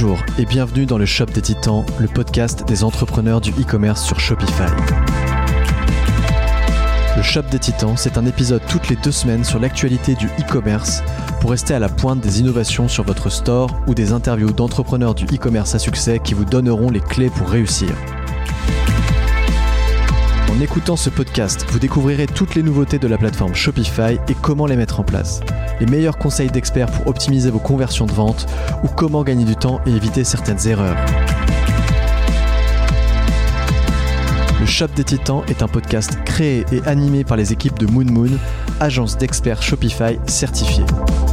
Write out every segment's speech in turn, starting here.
Bonjour et bienvenue dans le Shop des Titans, le podcast des entrepreneurs du e-commerce sur Shopify. Le Shop des Titans, c'est un épisode toutes les 2 semaines sur l'actualité du e-commerce pour rester à la pointe des innovations sur votre store ou des interviews d'entrepreneurs du e-commerce à succès qui vous donneront les clés pour réussir. En écoutant ce podcast, vous découvrirez toutes les nouveautés de la plateforme Shopify et comment les mettre en place, les meilleurs conseils d'experts pour optimiser vos conversions de vente ou comment gagner du temps et éviter certaines erreurs. Le Shop des Titans est un podcast créé et animé par les équipes de Moon Moon, agence d'experts Shopify certifiée.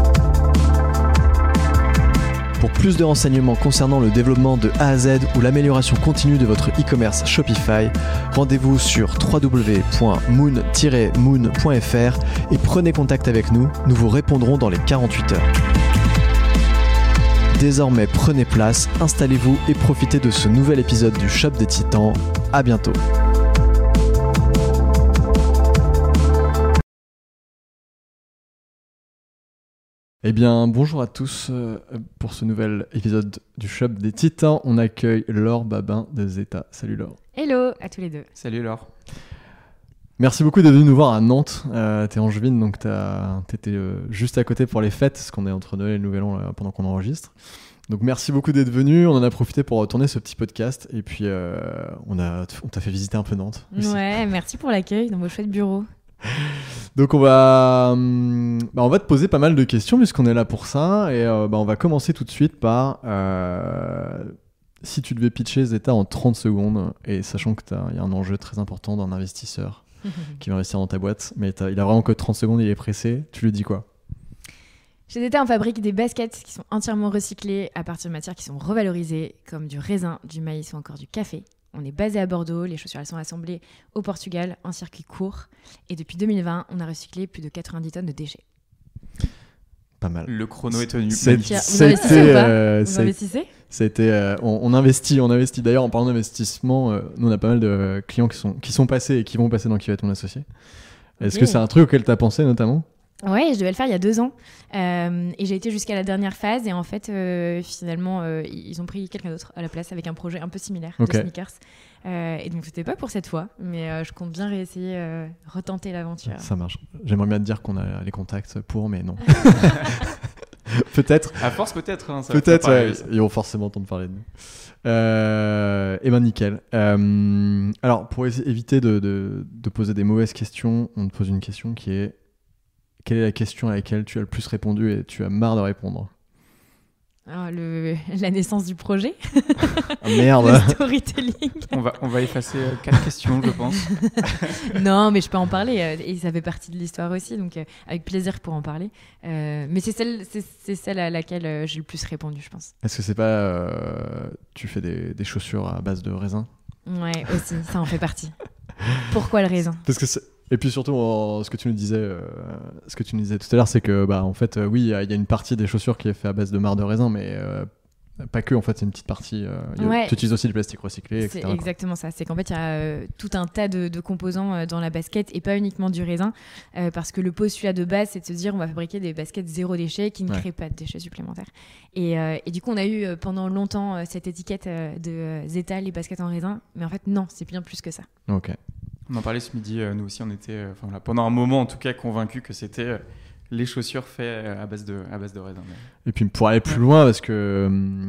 Pour plus de renseignements concernant le développement de A à Z ou l'amélioration continue de votre e-commerce Shopify, rendez-vous sur www.moon-moon.fr et prenez contact avec nous, nous vous répondrons dans les 48 heures. Désormais, prenez place, installez-vous et profitez de ce nouvel épisode du Shop des Titans. À bientôt. Eh bien, bonjour à tous pour ce nouvel épisode du Shop des Titans. On accueille Laure Babin de Zeta. Salut Laure. Hello à tous les deux. Salut Laure. Merci beaucoup d'être venu nous voir à Nantes. T'es angevine, donc t'étais juste à côté pour les fêtes, parce qu'on est entre Noël et le Nouvel An là, pendant qu'on enregistre. Donc merci beaucoup d'être venu. On en a profité pour tourner ce petit podcast et puis on t'a fait visiter un peu Nantes aussi. Ouais, merci pour l'accueil dans vos chouettes bureaux. Donc on va te poser pas mal de questions puisqu'on est là pour ça et on va commencer tout de suite par si tu devais pitcher Zeta en 30 secondes et sachant qu'il y a un enjeu très important d'un investisseur qui va investir dans ta boîte, mais il a vraiment que 30 secondes, il est pressé, tu lui dis quoi? Chez Zeta, on fabrique des baskets qui sont entièrement recyclées à partir de matières qui sont revalorisées comme du raisin, du maïs ou encore du café. On est basé à Bordeaux, les chaussures elles sont assemblées au Portugal en circuit court et depuis 2020, on a recyclé plus de 90 tonnes de déchets. Pas mal. Le chrono est tenu. Vous investissez ou pas? Vous investissez? On investit. D'ailleurs, en parlant d'investissement, nous on a pas mal de clients qui sont passés et qui vont passer dans Qui va être mon associé. Est-ce que c'est un truc auquel tu as pensé notamment? Ouais, je devais le faire il y a 2 ans et j'ai été jusqu'à la dernière phase et en fait finalement ils ont pris quelqu'un d'autre à la place avec un projet un peu similaire de sneakers et donc c'était pas pour cette fois mais je compte bien réessayer retenter l'aventure. Ça marche. J'aimerais bien te dire qu'on a les contacts pour mais non. Peut-être. À force peut-être. Hein, peut-être ouais, ils vont forcément entendre parler de nous. Et ben nickel. Alors pour éviter de poser des mauvaises questions, on te pose une question qui est: quelle est la question à laquelle tu as le plus répondu et tu as marre de répondre? Alors, la naissance du projet. Ah, merde. Le storytelling. On va effacer 4 questions, je pense. Non, mais je peux en parler et ça fait partie de l'histoire aussi, donc avec plaisir pour en parler. Mais c'est celle à laquelle j'ai le plus répondu, je pense. Est-ce que c'est pas tu fais des chaussures à base de raisin? Ouais, aussi, ça en fait partie. Pourquoi le raisin? Parce que et puis surtout, ce que tu nous disais tout à l'heure, c'est que en fait, oui, il y a une partie des chaussures qui est faite à base de marc de raisin, mais pas que. En fait, c'est une petite partie. Tu utilises aussi du plastique recyclé, etc. C'est exactement ça. C'est qu'en fait, il y a tout un tas de composants dans la basket et pas uniquement du raisin, parce que le postulat de base, c'est de se dire, on va fabriquer des baskets zéro déchet qui ne créent pas de déchets supplémentaires. Et du coup, on a eu pendant longtemps cette étiquette de Zeta, les baskets en raisin, mais en fait, non, c'est bien plus que ça. Ok. On en parlait ce midi, nous aussi on était pendant un moment en tout cas convaincus que c'était les chaussures faites à base de raisin. Et puis pour aller plus loin, parce que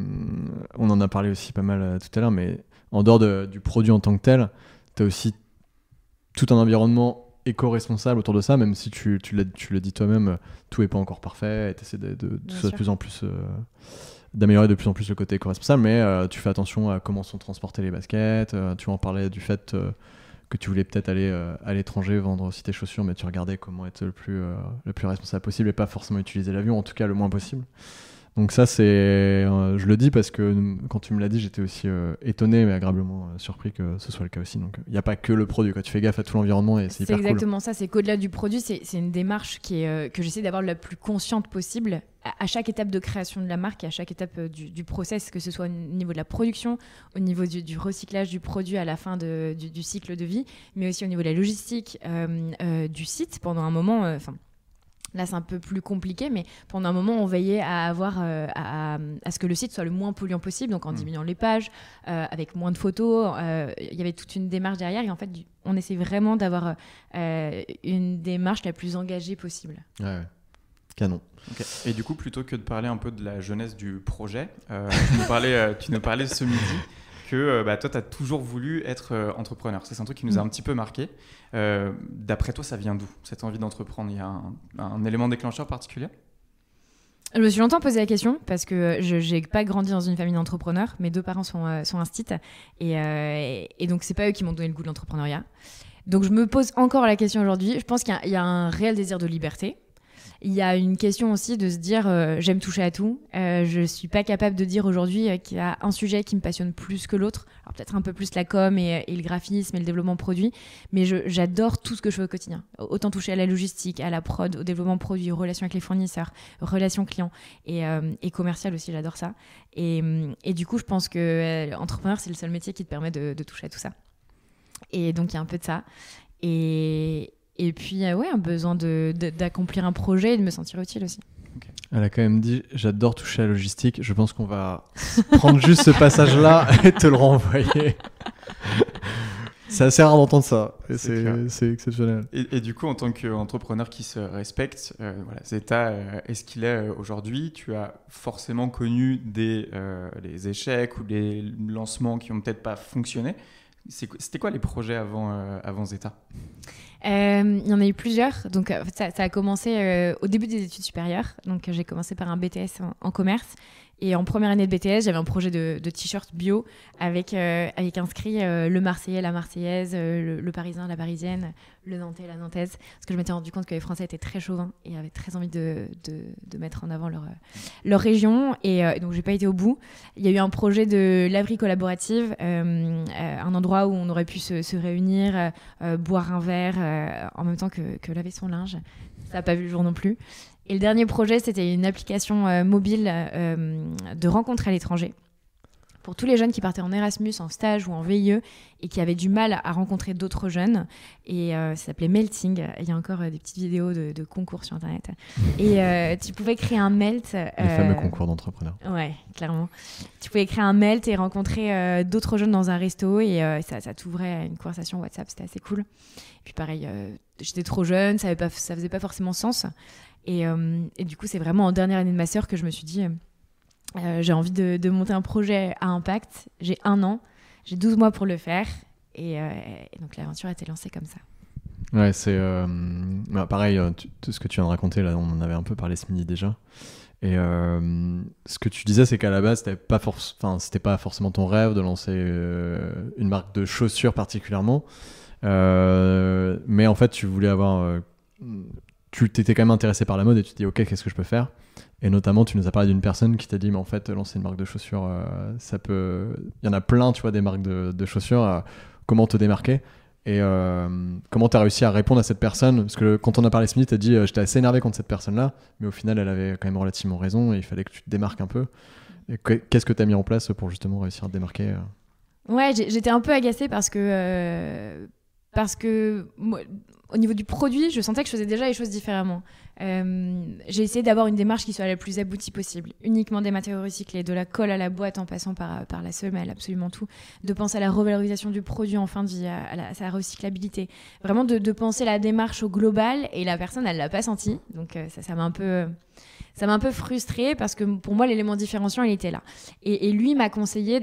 on en a parlé aussi pas mal tout à l'heure, mais en dehors du produit en tant que tel, tu as aussi tout un environnement éco-responsable autour de ça, même si tu le dis toi-même, tout n'est pas encore parfait, et tu essaies de plus en plus... d'améliorer de plus en plus le côté éco-responsable, mais tu fais attention à comment sont transportées les baskets, tu en parlais du fait... que tu voulais peut-être aller à l'étranger vendre aussi tes chaussures, mais tu regardais comment être le plus responsable possible et pas forcément utiliser l'avion, en tout cas le moins possible. Donc ça, je le dis parce que quand tu me l'as dit, j'étais aussi étonné mais agréablement surpris que ce soit le cas aussi. Donc il n'y a pas que le produit, tu fais gaffe à tout l'environnement et c'est hyper cool. C'est exactement ça, c'est qu'au-delà du produit, c'est une démarche que j'essaie d'avoir la plus consciente possible à chaque étape de création de la marque et à chaque étape du process, que ce soit au niveau de la production, au niveau du recyclage du produit à la fin du cycle de vie, mais aussi au niveau de la logistique, du site pendant un moment. Là, c'est un peu plus compliqué, mais pendant un moment, on veillait à avoir à ce que le site soit le moins polluant possible, donc en diminuant les pages, avec moins de photos. Il y avait toute une démarche derrière, et en fait, on essaie vraiment d'avoir une démarche la plus engagée possible. Ouais. Canon. Okay. Et du coup, plutôt que de parler un peu de la jeunesse du projet, tu nous parlais ce midi que toi, tu as toujours voulu être entrepreneur. Ça, c'est un truc qui nous a un petit peu marqué. D'après toi, ça vient d'où, cette envie d'entreprendre? Il y a un élément déclencheur particulier? Je me suis longtemps posé la question parce que je n'ai pas grandi dans une famille d'entrepreneurs. Mes 2 parents sont instits et donc, ce n'est pas eux qui m'ont donné le goût de l'entrepreneuriat. Donc, je me pose encore la question aujourd'hui. Je pense qu'il y a un réel désir de liberté. Il y a une question aussi de se dire j'aime toucher à tout. Je suis pas capable de dire aujourd'hui qu'il y a un sujet qui me passionne plus que l'autre. Alors peut-être un peu plus la com et le graphisme et le développement produit, mais j'adore tout ce que je fais au quotidien. Autant toucher à la logistique, à la prod, au développement produit, aux relations avec les fournisseurs, relations clients et commercial aussi, j'adore ça. Et du coup, je pense que entrepreneur, c'est le seul métier qui te permet de toucher à tout ça. Et donc il y a un peu de ça. Et puis, un besoin d'accomplir un projet et de me sentir utile aussi. Okay. Elle a quand même dit « J'adore toucher à la logistique ». Je pense qu'on va prendre juste ce passage-là et te le renvoyer. C'est assez rare d'entendre ça. Et c'est exceptionnel. Et du coup, en tant qu'entrepreneur qui se respecte, Zeta est ce qu'il est aujourd'hui. Tu as forcément connu les échecs ou les lancements qui n'ont peut-être pas fonctionné. C'était quoi les projets avant Zeta? Il y en a eu plusieurs. Donc, ça a commencé au début des études supérieures. Donc, j'ai commencé par un BTS en commerce. Et en première année de BTS, j'avais un projet de t-shirt bio avec inscrit le Marseillais, la Marseillaise, le Parisien, la Parisienne, le Nantais, la Nantaise. Parce que je m'étais rendu compte que les Français étaient très chauvins et avaient très envie de mettre en avant leur région. Et donc, j'ai pas été au bout. Il y a eu un projet de laverie collaborative, un endroit où on aurait pu se réunir, boire un verre en même temps que laver son linge. Ça n'a pas vu le jour non plus. Et le dernier projet, c'était une application mobile de rencontres à l'étranger pour tous les jeunes qui partaient en Erasmus, en stage ou en VIE et qui avaient du mal à rencontrer d'autres jeunes. Et ça s'appelait Melting. Il y a encore des petites vidéos de concours sur Internet. Et tu pouvais créer un melt. Les fameux concours d'entrepreneurs. Ouais, clairement. Tu pouvais créer un melt et rencontrer d'autres jeunes dans un resto. Et ça t'ouvrait à une conversation WhatsApp. C'était assez cool. Et puis pareil, j'étais trop jeune, ça faisait pas forcément sens. Et du coup, c'est vraiment en dernière année de master que je me suis dit j'ai envie de monter un projet à impact. J'ai 1 an, j'ai 12 mois pour le faire. Et donc, l'aventure a été lancée comme ça. Ouais, c'est pareil, tout ce que tu viens de raconter, là, on en avait un peu parlé ce midi déjà. Et ce que tu disais, c'est qu'à la base, c'était pas forcément ton rêve de lancer une marque de chaussures particulièrement. Mais en fait, tu voulais avoir... tu t'étais quand même intéressé par la mode et tu te dis ok, qu'est-ce que je peux faire? Et notamment tu nous as parlé d'une personne qui t'a dit mais en fait lancer une marque de chaussures ça peut, il y en a plein, tu vois, des marques de chaussures, comment te démarquer? Et comment t'as réussi à répondre à cette personne? Parce que quand on a parlé ce midi, t'as dit j'étais assez énervé contre cette personne-là, mais au final elle avait quand même relativement raison et il fallait que tu te démarques un peu. Et qu'est-ce que t'as mis en place pour justement réussir à te démarquer? Ouais, j'étais un peu agacée parce que moi, au niveau du produit, je sentais que je faisais déjà les choses différemment. J'ai essayé d'avoir une démarche qui soit la plus aboutie possible. Uniquement des matériaux recyclés, de la colle à la boîte en passant par la semelle, absolument tout. De penser à la revalorisation du produit en fin de vie, à sa recyclabilité. Vraiment de penser la démarche au global. Et la personne, elle ne l'a pas senti. Donc ça m'a un peu frustrée parce que pour moi, l'élément différenciant, il était là. Et lui m'a conseillé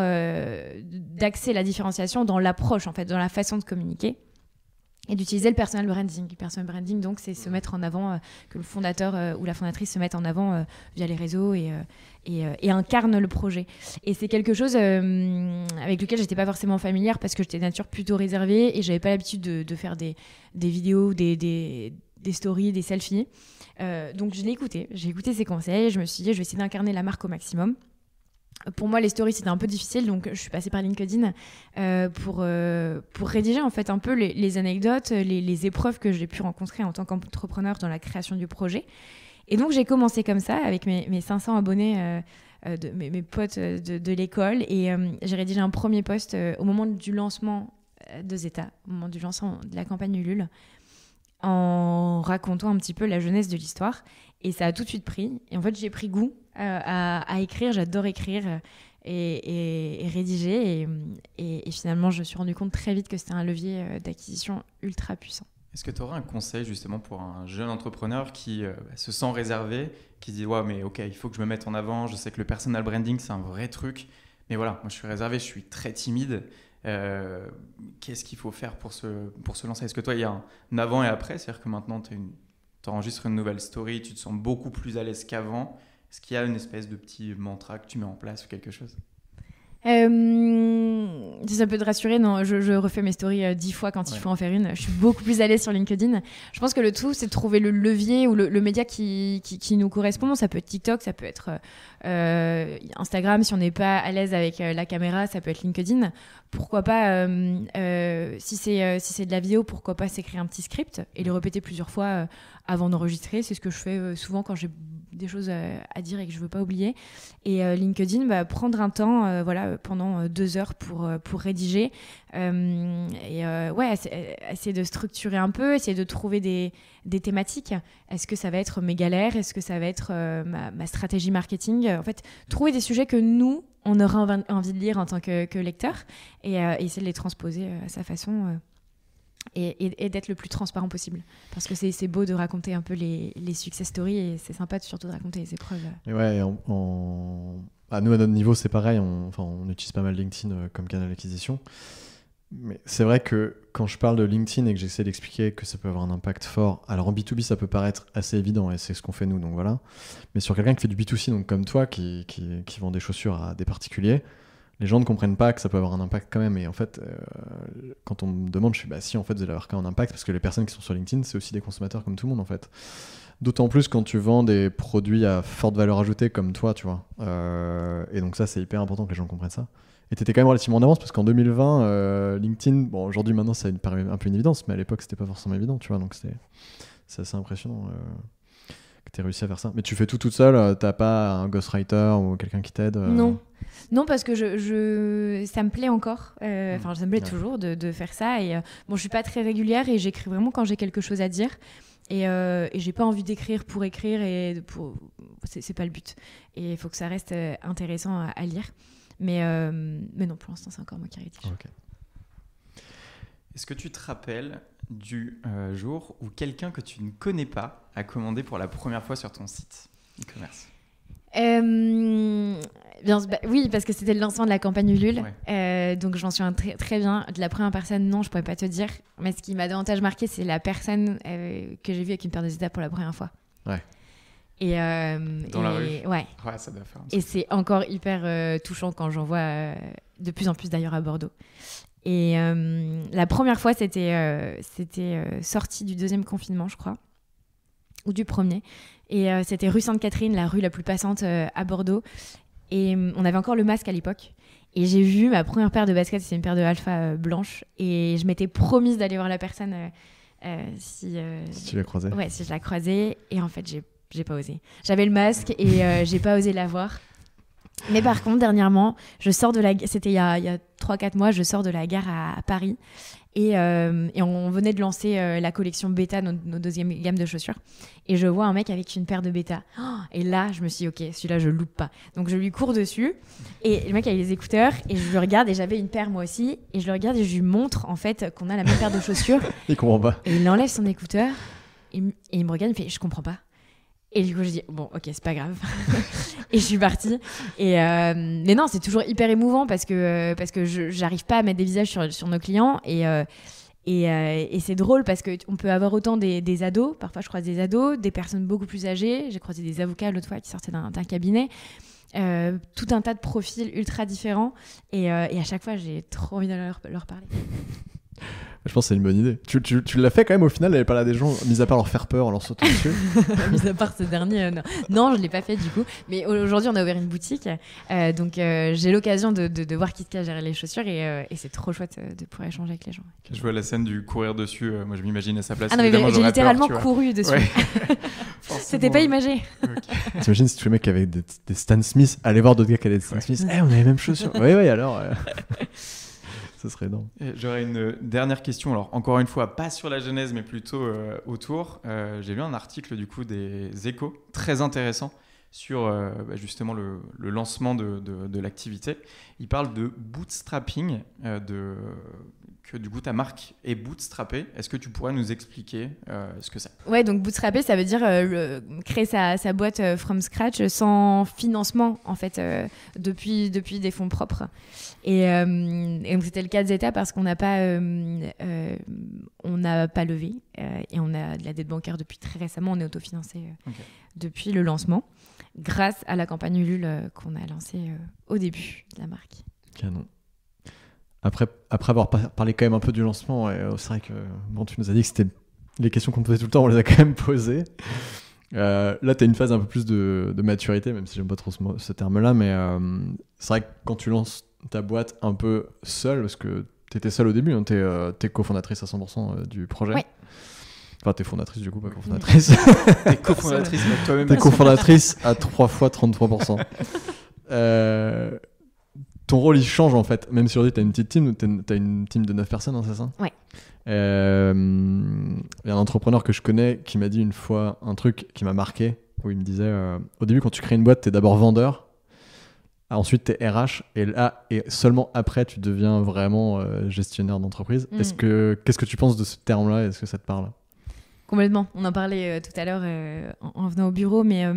d'axer la différenciation dans l'approche, en fait, dans la façon de communiquer. Et d'utiliser le personal branding. Le personal branding, donc, c'est se mettre en avant, que le fondateur ou la fondatrice se mette en avant via les réseaux et incarne le projet. Et c'est quelque chose avec lequel j'étais pas forcément familière parce que j'étais de nature plutôt réservée et j'avais pas l'habitude de faire des vidéos, des stories, des selfies. Donc, je l'ai écouté. J'ai écouté ses conseils. Je me suis dit, je vais essayer d'incarner la marque au maximum. Pour moi, les stories, c'était un peu difficile, donc je suis passée par LinkedIn pour rédiger en fait un peu les anecdotes, les épreuves que j'ai pu rencontrer en tant qu'entrepreneur dans la création du projet. Et donc, j'ai commencé comme ça, avec mes 500 abonnés, mes potes de l'école, et j'ai rédigé un premier post au moment du lancement de Zeta, au moment du lancement de la campagne Ulule. en racontant un petit peu la jeunesse de l'histoire. Et ça a tout de suite pris. Et en fait, j'ai pris goût à écrire. J'adore écrire et rédiger. Et finalement, je me suis rendu compte très vite que c'était un levier d'acquisition ultra puissant. Est-ce que tu aurais un conseil justement pour un jeune entrepreneur qui se sent réservé, qui dit ouais mais ok, il faut que je me mette en avant, je sais que le personal branding c'est un vrai truc, mais voilà, moi je suis réservé, je suis très timide, qu'est-ce qu'il faut faire pour se lancer? Est-ce que toi il y a un avant et après, c'est-à-dire que maintenant tu enregistres une nouvelle story, tu te sens beaucoup plus à l'aise qu'avant, est-ce qu'il y a une espèce de petit mantra que tu mets en place ou quelque chose? Si ça peut te rassurer, non, je refais mes stories 10 fois quand il faut en faire une. Je suis beaucoup plus à l'aise sur LinkedIn. Je pense que le tout, c'est de trouver le levier ou le média qui nous correspond. Ça peut être TikTok, ça peut être Instagram. Si on n'est pas à l'aise avec la caméra, ça peut être LinkedIn. Pourquoi pas, si c'est de la vidéo, pourquoi pas s'écrire un petit script et le répéter plusieurs fois avant d'enregistrer. C'est ce que je fais souvent quand j'ai des choses à dire et que je veux pas oublier. Et LinkedIn, prendre un temps pendant 2 heures pour rédiger essayer de structurer un peu, essayer de trouver des thématiques. Est-ce que ça va être mes galères? Est-ce que ça va être ma stratégie marketing? En fait, trouver des sujets que nous, on aura envie de lire en tant que lecteur et essayer de les transposer à sa façon et d'être le plus transparent possible. Parce que c'est beau de raconter un peu les success stories et c'est sympa surtout de raconter les épreuves. Et ouais, nous, à notre niveau, c'est pareil. On utilise pas mal LinkedIn comme canal d'acquisition. Mais c'est vrai que quand je parle de LinkedIn et que j'essaie d'expliquer que ça peut avoir un impact fort, alors en B2B, ça peut paraître assez évident et c'est ce qu'on fait nous, donc voilà. Mais sur quelqu'un qui fait du B2C, donc comme toi, qui vend des chaussures à des particuliers, les gens ne comprennent pas que ça peut avoir un impact quand même. Et en fait, quand on me demande, je suis si en fait, vous allez avoir quand même un impact, parce que les personnes qui sont sur LinkedIn, c'est aussi des consommateurs comme tout le monde en fait. D'autant plus quand tu vends des produits à forte valeur ajoutée comme toi, tu vois. Et donc ça, c'est hyper important que les gens comprennent ça. Et tu étais quand même relativement en avance, parce qu'en 2020, LinkedIn, bon, aujourd'hui, maintenant, ça me paraît un peu une évidence, mais à l'époque, c'était pas forcément évident, tu vois. Donc c'est assez impressionnant que tu aies réussi à faire ça. Mais tu fais tout toute seule, t'as pas un ghostwriter ou quelqu'un qui t'aide Non, parce que ça me plaît encore. Ça me plaît toujours de faire ça. Et je suis pas très régulière et j'écris vraiment quand j'ai quelque chose à dire. Et j'ai pas envie d'écrire pour écrire c'est pas le but. Et il faut que ça reste intéressant à lire. Mais non, pour l'instant, c'est encore moi qui rédige. Okay. Est-ce que tu te rappelles du jour où quelqu'un que tu ne connais pas a commandé pour la première fois sur ton site e-commerce? Oui, parce que c'était le lancement de la campagne Ulule. Ouais. Donc, j'en souviens très, très bien. De la première personne, non, je pourrais pas te dire. Mais ce qui m'a davantage marqué, c'est la personne que j'ai vue avec une paire de Zeta pour la première fois. Ouais. Dans la rue. Ouais, ça doit faire un et c'est encore hyper touchant quand j'en vois de plus en plus d'ailleurs à Bordeaux. Et la première fois, c'était sorti du 2e confinement, je crois, ou du 1er. Et c'était rue Sainte-Catherine, la rue la plus passante à Bordeaux. Et on avait encore le masque à l'époque. Et j'ai vu ma première paire de baskets, c'est une paire de Alpha blanche. Et je m'étais promise d'aller voir la personne si tu la croisais. Ouais, si je la croisais. Et en fait, j'ai pas osé. J'avais le masque et j'ai pas osé la voir. Mais par contre, dernièrement, c'était il y a 3-4 mois, je sors de la gare à Paris et on venait de lancer la collection Beta, notre deuxième gamme de chaussures. Et je vois un mec avec une paire de Beta. Et là, je me suis dit, ok, celui-là, je loupe pas. Donc, je lui cours dessus et le mec a les écouteurs et je le regarde et j'avais une paire moi aussi. Et je le regarde et je lui montre en fait qu'on a la même paire de chaussures. Il comprend pas. Et il enlève son écouteur et il me regarde et il me fait, je comprends pas. Et du coup, je dis, bon, ok, c'est pas grave. Et je suis partie. Mais non, c'est toujours hyper émouvant parce que j'arrive pas à mettre des visages sur nos clients. Et c'est drôle parce qu'on peut avoir autant des ados. Parfois, je croise des ados, des personnes beaucoup plus âgées. J'ai croisé des avocats l'autre fois qui sortaient d'un cabinet. Tout un tas de profils ultra différents. Et à chaque fois, j'ai trop envie d'aller leur parler. Je pense que c'est une bonne idée. Tu l'as fait quand même au final, d'aller parler à des gens, mis à part leur faire peur en leur sautant dessus. Mis à part ce dernier, non, je ne l'ai pas fait du coup. Mais aujourd'hui, on a ouvert une boutique. Donc, j'ai l'occasion de voir qui se cache derrière les chaussures et c'est trop chouette de pouvoir échanger avec les gens. Je vois la scène du courir dessus. Moi, je m'imagine à sa place. Ah non, mais j'ai littéralement couru dessus. Ouais. C'était pas imagé. Okay. T'imagines si tous les mecs qui avaient des Stan Smith allaient voir d'autres gars qui avaient des Stan Smith. On a les mêmes chaussures. Oui, alors. Ce serait énorme. J'aurais une dernière question. Alors, encore une fois, pas sur la genèse, mais plutôt autour. J'ai lu un article du coup des Échos, très intéressant, sur justement le lancement de l'activité. Il parle de bootstrapping, que du coup ta marque est bootstrappée. Est-ce que tu pourrais nous expliquer ce que c'est ? Ouais, donc bootstrapper, ça veut dire créer sa boîte from scratch sans financement en fait, depuis des fonds propres. Et donc c'était le cas de Zeta parce qu'on n'a pas levé et on a de la dette bancaire depuis très récemment. On est autofinancé depuis le lancement, grâce à la campagne Ulule qu'on a lancée au début de la marque. Canon. Après avoir parlé quand même un peu du lancement, c'est vrai que tu nous as dit que c'était les questions qu'on posait tout le temps, on les a quand même posées. Là, tu as une phase un peu plus de maturité, même si j'aime pas trop ce terme-là, mais c'est vrai que quand tu lances ta boîte un peu seule, parce que tu étais seule au début, hein, tu es cofondatrice à 100% du projet. Ouais. Enfin, t'es fondatrice du coup, pas cofondatrice. T'es cofondatrice, mais toi-même. T'es cofondatrice à 3 fois 33%. Ton rôle il change en fait, même si aujourd'hui t'as une petite team, t'as une team de 9 personnes, hein, c'est ça ? Ouais. Il y a un entrepreneur que je connais qui m'a dit une fois un truc qui m'a marqué, où il me disait au début quand tu crées une boîte t'es d'abord vendeur, ensuite t'es RH et seulement après tu deviens vraiment gestionnaire d'entreprise. Qu'est-ce que tu penses de ce terme-là ? Est-ce que ça te parle ? Complètement, on en parlait tout à l'heure en venant au bureau, mais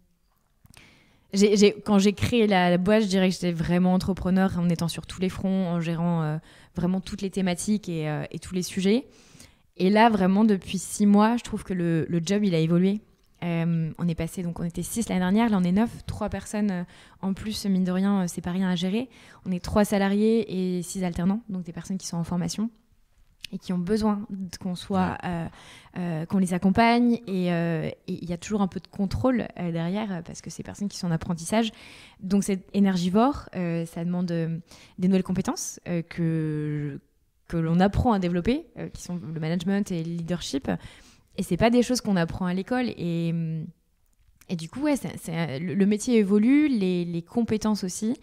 quand j'ai créé la boîte, je dirais que j'étais vraiment entrepreneur en étant sur tous les fronts, en gérant vraiment toutes les thématiques et tous les sujets. Et là, vraiment, depuis 6 mois, je trouve que le job, il a évolué. On est passé, donc on était 6 l'année dernière, là on est 9, 3 personnes en plus, mine de rien, c'est pas rien à gérer. On est 3 salariés et 6 alternants, donc des personnes qui sont en formation et qui ont besoin qu'on soit, qu'on les accompagne. Et il y a toujours un peu de contrôle derrière, parce que ces personnes qui sont en apprentissage. Donc c'est énergivore, ça demande des nouvelles compétences que l'on apprend à développer, qui sont le management et le leadership. Et c'est pas des choses qu'on apprend à l'école. Et du coup, ouais, le métier évolue, les compétences aussi.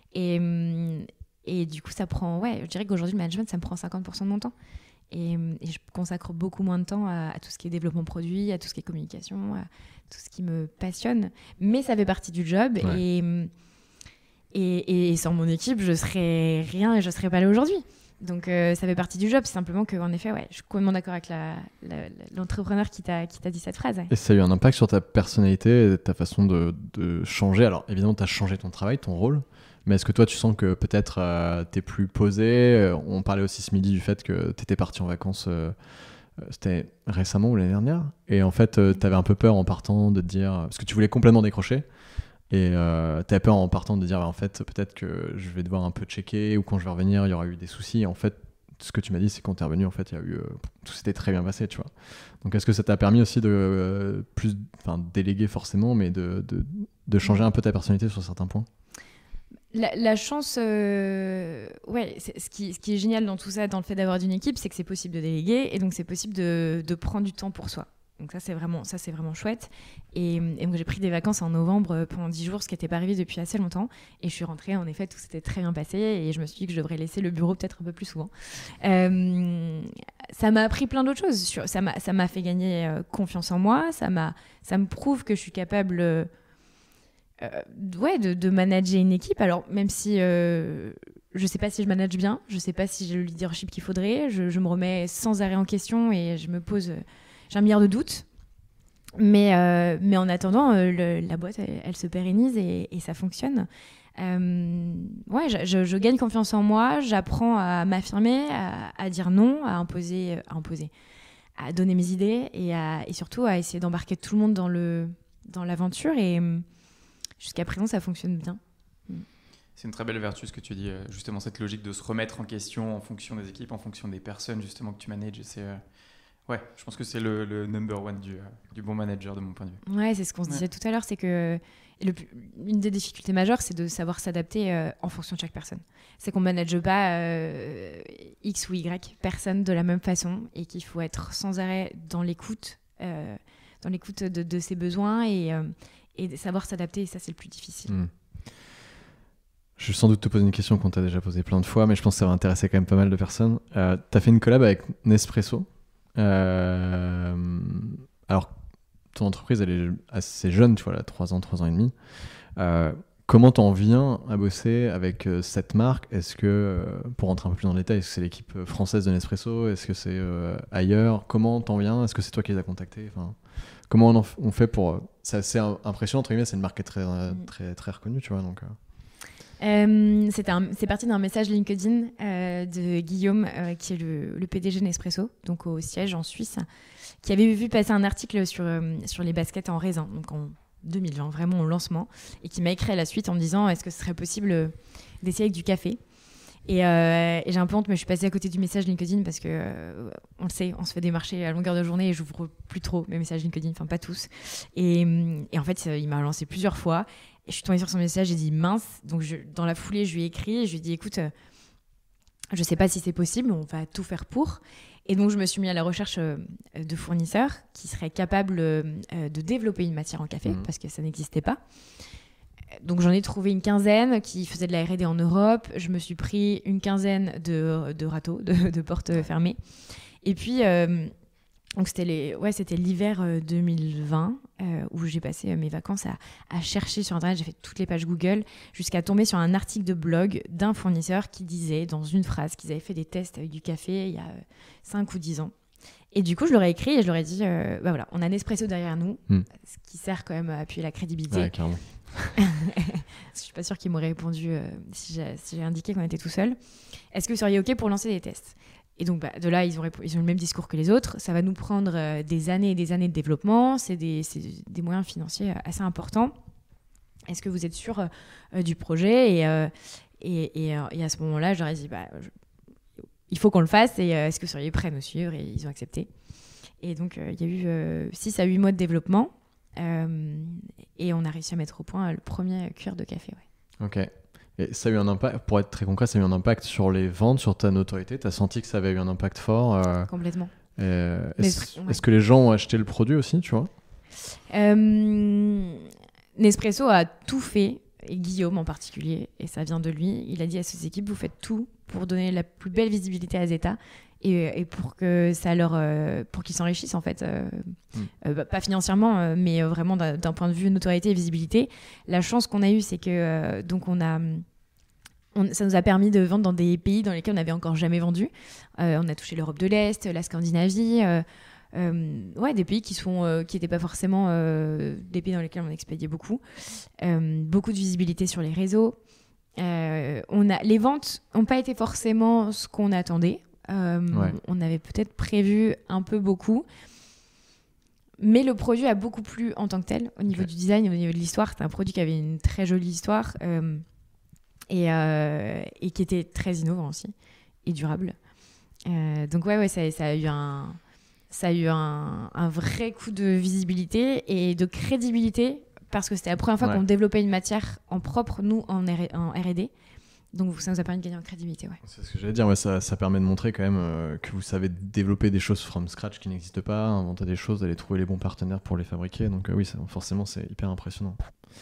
Et du coup, ça prend... Ouais, je dirais qu'aujourd'hui, le management, ça me prend 50% de mon temps. Et je consacre beaucoup moins de temps à tout ce qui est développement produit, à tout ce qui est communication, à tout ce qui me passionne. Mais ça fait partie du job. Ouais. Et sans mon équipe, je serais rien et je serais pas là aujourd'hui. Donc ça fait partie du job. C'est simplement qu'en effet, ouais, je suis complètement d'accord avec l'entrepreneur qui t'a dit cette phrase. Ouais. Et ça a eu un impact sur ta personnalité, ta façon de changer. Alors évidemment, tu as changé ton travail, ton rôle. Mais est-ce que toi, tu sens que peut-être t'es plus posé ? On parlait aussi ce midi du fait que t'étais parti en vacances, c'était récemment ou l'année dernière. Et en fait, t'avais un peu peur en partant de te dire... Parce que tu voulais complètement décrocher. Et t'avais peur en partant de dire, en fait, peut-être que je vais devoir un peu checker, ou quand je vais revenir, il y aura eu des soucis. Et en fait, ce que tu m'as dit, c'est quand t'es revenu, en fait, il y a eu... tout s'était très bien passé, tu vois. Donc, est-ce que ça t'a permis aussi de déléguer forcément, mais de changer un peu ta personnalité sur certains points ? La chance, ouais, ce qui est génial dans tout ça, dans le fait d'avoir une équipe, c'est que c'est possible de déléguer et donc c'est possible de prendre du temps pour soi. Donc ça c'est vraiment chouette. Et donc j'ai pris des vacances en novembre pendant 10 jours, ce qui n'était pas arrivé depuis assez longtemps. Et je suis rentrée, en effet, tout s'était très bien passé et je me suis dit que je devrais laisser le bureau peut-être un peu plus souvent. Ça m'a appris plein d'autres choses. Ça m'a fait gagner confiance en moi. Ça me prouve que je suis capable... de manager une équipe. Alors même si je sais pas si je manage bien, je sais pas si j'ai le leadership qu'il faudrait, je me remets sans arrêt en question et je me pose, j'ai un milliard de doutes, mais en attendant la boîte elle se pérennise et ça fonctionne. Ouais, je gagne confiance en moi, j'apprends à m'affirmer, à dire non, à imposer, à donner mes idées et surtout à essayer d'embarquer tout le monde dans l'aventure et jusqu'à présent, ça fonctionne bien. C'est une très belle vertu ce que tu dis, justement cette logique de se remettre en question en fonction des équipes, en fonction des personnes justement que tu manages. Ouais, je pense que c'est le number one du bon manager de mon point de vue. Ouais, c'est ce qu'on se disait tout à l'heure, c'est que une des difficultés majeures, c'est de savoir s'adapter en fonction de chaque personne. C'est qu'on ne manage pas X ou Y personne de la même façon et qu'il faut être sans arrêt dans l'écoute de ses besoins et savoir s'adapter, et ça c'est le plus difficile. Je vais sans doute te poser une question qu'on t'a déjà posée plein de fois, mais je pense que ça va intéresser quand même pas mal de personnes. T'as fait une collab avec Nespresso. Alors, ton entreprise, elle est assez jeune, tu vois, là, 3 ans et demi. Comment t'en viens à bosser avec cette marque? Est-ce que, pour rentrer un peu plus dans le détail, est-ce que c'est l'équipe française de Nespresso? Est-ce que c'est ailleurs? Comment t'en viens? Est-ce que c'est toi qui les as contactés? Comment on fait pour... C'est assez impressionnant, entre guillemets, c'est une marque qui est très reconnue, tu vois. Donc, c'est parti d'un message LinkedIn de Guillaume, qui est le PDG de Nespresso, donc au siège en Suisse, qui avait vu passer un article sur les baskets en raisin, donc en 2020, vraiment au lancement, et qui m'a écrit à la suite en me disant est-ce que ce serait possible d'essayer avec du café. Et j'ai un peu honte, mais je suis passée à côté du message LinkedIn parce que, on le sait, on se fait démarcher à longueur de journée et j'ouvre plus trop mes messages LinkedIn, enfin pas tous. Et en fait, il m'a lancé plusieurs fois. Et je suis tombée sur son message, j'ai dit mince. Donc dans la foulée, je lui ai écrit et je lui ai dit écoute, je sais pas si c'est possible, on va tout faire pour. Et donc je me suis mis à la recherche de fournisseurs qui seraient capables de développer une matière en café parce que ça n'existait pas. Donc j'en ai trouvé une quinzaine qui faisaient de la R&D en Europe. Je me suis pris une quinzaine de râteaux, de portes fermées. Et puis donc c'était l'hiver 2020 où j'ai passé mes vacances à chercher sur Internet. J'ai fait toutes les pages Google jusqu'à tomber sur un article de blog d'un fournisseur qui disait dans une phrase qu'ils avaient fait des tests avec du café il y a 5 ou 10 ans. Et du coup, je leur ai écrit et je leur ai dit voilà, on a Nespresso derrière nous, ce qui sert quand même à appuyer la crédibilité. Ouais, carrément. Je suis pas sûre qu'ils m'auraient répondu si j'ai indiqué qu'on était tout seul. Est-ce que vous seriez OK pour lancer des tests? Et donc, de là, ils ont le même discours que les autres. Ça va nous prendre des années et des années de développement. C'est des moyens financiers assez importants. Est-ce que vous êtes sûr du projet? Et à ce moment-là, je leur ai dit, il faut qu'on le fasse. Et est-ce que vous seriez prêts à nous suivre? Et ils ont accepté. Et donc, il y a eu 6 à 8 mois de développement. Et on a réussi à mettre au point le premier cuir de café. Ouais. Ok. Et ça a eu un impact, pour être très concret, ça a eu un impact sur les ventes, sur ta notoriété? Tu as senti que ça avait eu un impact fort? Complètement. Est-ce que les gens ont acheté le produit aussi, tu vois? Nespresso a tout fait, et Guillaume en particulier, et ça vient de lui. Il a dit à ses équipes, vous faites tout pour donner la plus belle visibilité à Zeta et pour que pour qu'ils s'enrichissent en fait, pas financièrement, mais vraiment d'un point de vue notoriété et visibilité. La chance qu'on a eue, c'est que donc ça nous a permis de vendre dans des pays dans lesquels on n'avait encore jamais vendu. On a touché l'Europe de l'Est, la Scandinavie, des pays qui n'étaient pas forcément des pays dans lesquels on expédiait beaucoup. Beaucoup de visibilité sur les réseaux. Les ventes n'ont pas été forcément ce qu'on attendait. On avait peut-être prévu un peu beaucoup. Mais le produit a beaucoup plu en tant que tel, au niveau du design, au niveau de l'histoire. C'était un produit qui avait une très jolie histoire et qui était très innovant aussi et durable. Donc ça a eu un vrai coup de visibilité et de crédibilité parce que c'était la première fois qu'on développait une matière en propre, nous, en R&D. Donc ça nous a permis de gagner en crédibilité. Ouais. C'est ce que j'allais dire, ça permet de montrer quand même que vous savez développer des choses from scratch qui n'existent pas, inventer des choses, aller trouver les bons partenaires pour les fabriquer. Donc oui, forcément c'est hyper impressionnant.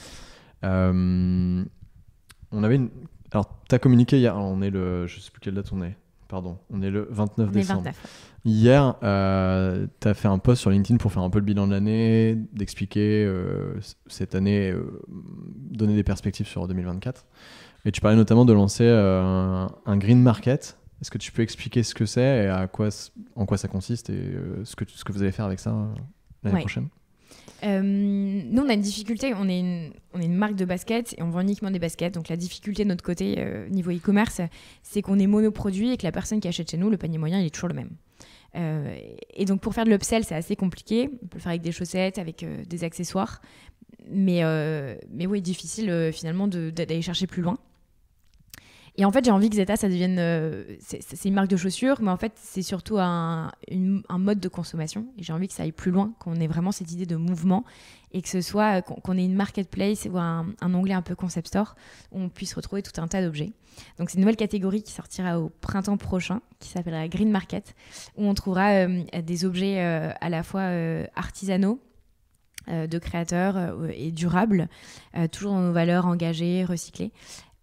On avait Alors tu as communiqué hier, je sais plus quelle date on est. Pardon, on est le 29 décembre. 29. Hier, tu as fait un post sur LinkedIn pour faire un peu le bilan de l'année, d'expliquer cette année, donner des perspectives sur 2024. Et tu parlais notamment de lancer un green market. Est-ce que tu peux expliquer ce que c'est et en quoi ça consiste et ce que vous allez faire avec ça l'année prochaine? Nous, on a une difficulté. On est une marque de baskets et on vend uniquement des baskets. Donc, la difficulté de notre côté, niveau e-commerce, c'est qu'on est monoproduit et que la personne qui achète chez nous, le panier moyen, il est toujours le même. Et donc, pour faire de l'upsell, c'est assez compliqué. On peut le faire avec des chaussettes, avec des accessoires. Mais oui, difficile finalement d'aller chercher plus loin. Et en fait, j'ai envie que Zeta, ça devienne... c'est une marque de chaussures, mais en fait, c'est surtout un mode de consommation. Et j'ai envie que ça aille plus loin, qu'on ait vraiment cette idée de mouvement et que ce soit qu'on ait une marketplace ou un onglet un peu concept store où on puisse retrouver tout un tas d'objets. Donc, c'est une nouvelle catégorie qui sortira au printemps prochain, qui s'appellera Green Market, où on trouvera des objets à la fois artisanaux, de créateurs et durables, toujours dans nos valeurs engagées, recyclées,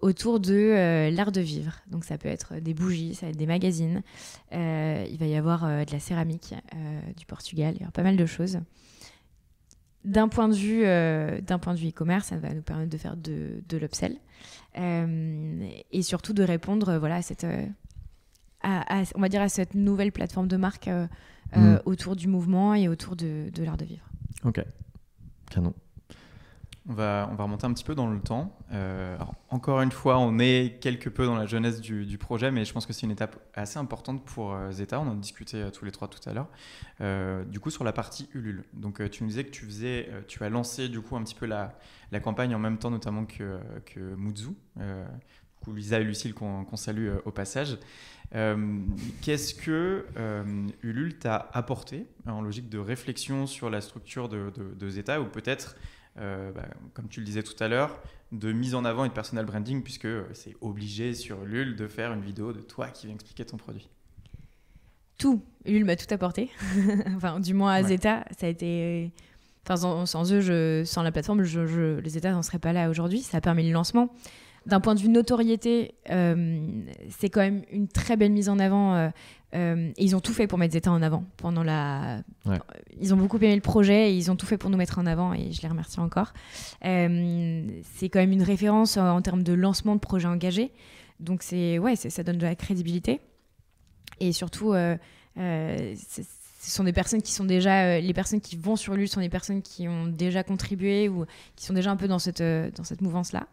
autour de l'art de vivre. Donc ça peut être des bougies, ça va être des magazines, il va y avoir de la céramique du Portugal, il y aura pas mal de choses. D'un point de vue e-commerce, ça va nous permettre de faire de l'upsell et surtout de répondre à cette on va dire à cette nouvelle plateforme de marque autour du mouvement et autour de l'art de vivre. Ok, canon. On va remonter un petit peu dans le temps. Alors, encore une fois, on est quelque peu dans la jeunesse du projet, mais je pense que c'est une étape assez importante pour Zeta. On en discutait tous les trois tout à l'heure. Du coup, sur la partie Ulule. Donc, tu nous disais que tu as lancé du coup un petit peu la campagne en même temps, notamment que Muzu. Du coup, Lisa et Lucille qu'on salue au passage. Qu'est-ce que Ulule t'a apporté en logique de réflexion sur la structure de Zeta, ou peut-être comme tu le disais tout à l'heure, de mise en avant et de personal branding, puisque c'est obligé sur Ulule de faire une vidéo de toi qui vient expliquer ton produit. Tout. Ulule m'a tout apporté. Enfin, du moins à Zeta, ça a été... Enfin, sans eux, sans la plateforme, les Zeta n'en seraient pas là aujourd'hui. Ça a permis le lancement. D'un point de vue notoriété, c'est quand même une très belle mise en avant. Et ils ont tout fait pour mettre Zeta en avant pendant Ils ont beaucoup aimé le projet et ils ont tout fait pour nous mettre en avant, et je les remercie encore. C'est quand même une référence en termes de lancement de projet engagé. Donc ça donne de la crédibilité. Et surtout, ce sont des personnes qui sont déjà... les personnes qui vont sur Ulule sont des personnes qui ont déjà contribué ou qui sont déjà un peu dans cette mouvance-là.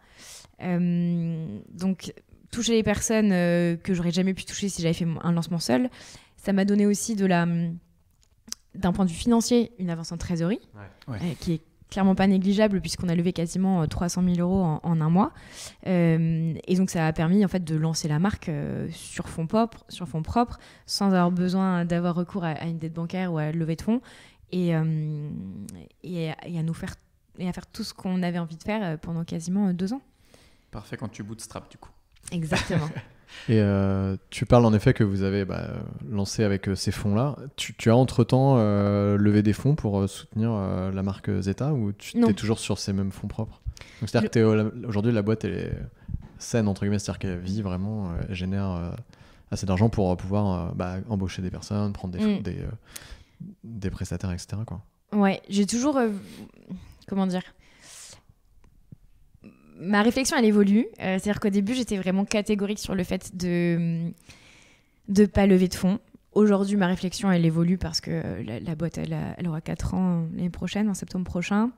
Donc toucher les personnes que j'aurais jamais pu toucher si j'avais fait un lancement seul, ça m'a donné aussi d'un point de vue financier une avance en trésorerie qui est clairement pas négligeable, puisqu'on a levé quasiment 300 000 € en un mois, et donc ça a permis en fait de lancer la marque sur fonds propres sans avoir besoin d'avoir recours à une dette bancaire ou à levée de fonds, et à faire tout ce qu'on avait envie de faire pendant quasiment 2 ans. Parfait quand tu bootstrap du coup. Exactement. Et tu parles en effet que vous avez lancé avec ces fonds-là. Tu as entre-temps levé des fonds pour soutenir la marque Zeta, ou tu es toujours sur ces mêmes fonds propres? Donc, c'est-à-dire que aujourd'hui, la boîte elle est saine, entre guillemets, c'est-à-dire qu'elle vit vraiment, elle génère assez d'argent pour pouvoir embaucher des personnes, prendre des prestataires, etc. quoi. Ouais, j'ai toujours... comment dire ? Ma réflexion, elle évolue. C'est-à-dire qu'au début, j'étais vraiment catégorique sur le fait de ne pas lever de fonds. Aujourd'hui, ma réflexion, elle évolue parce que la boîte, elle aura 4 ans l'année prochaine, en septembre prochain.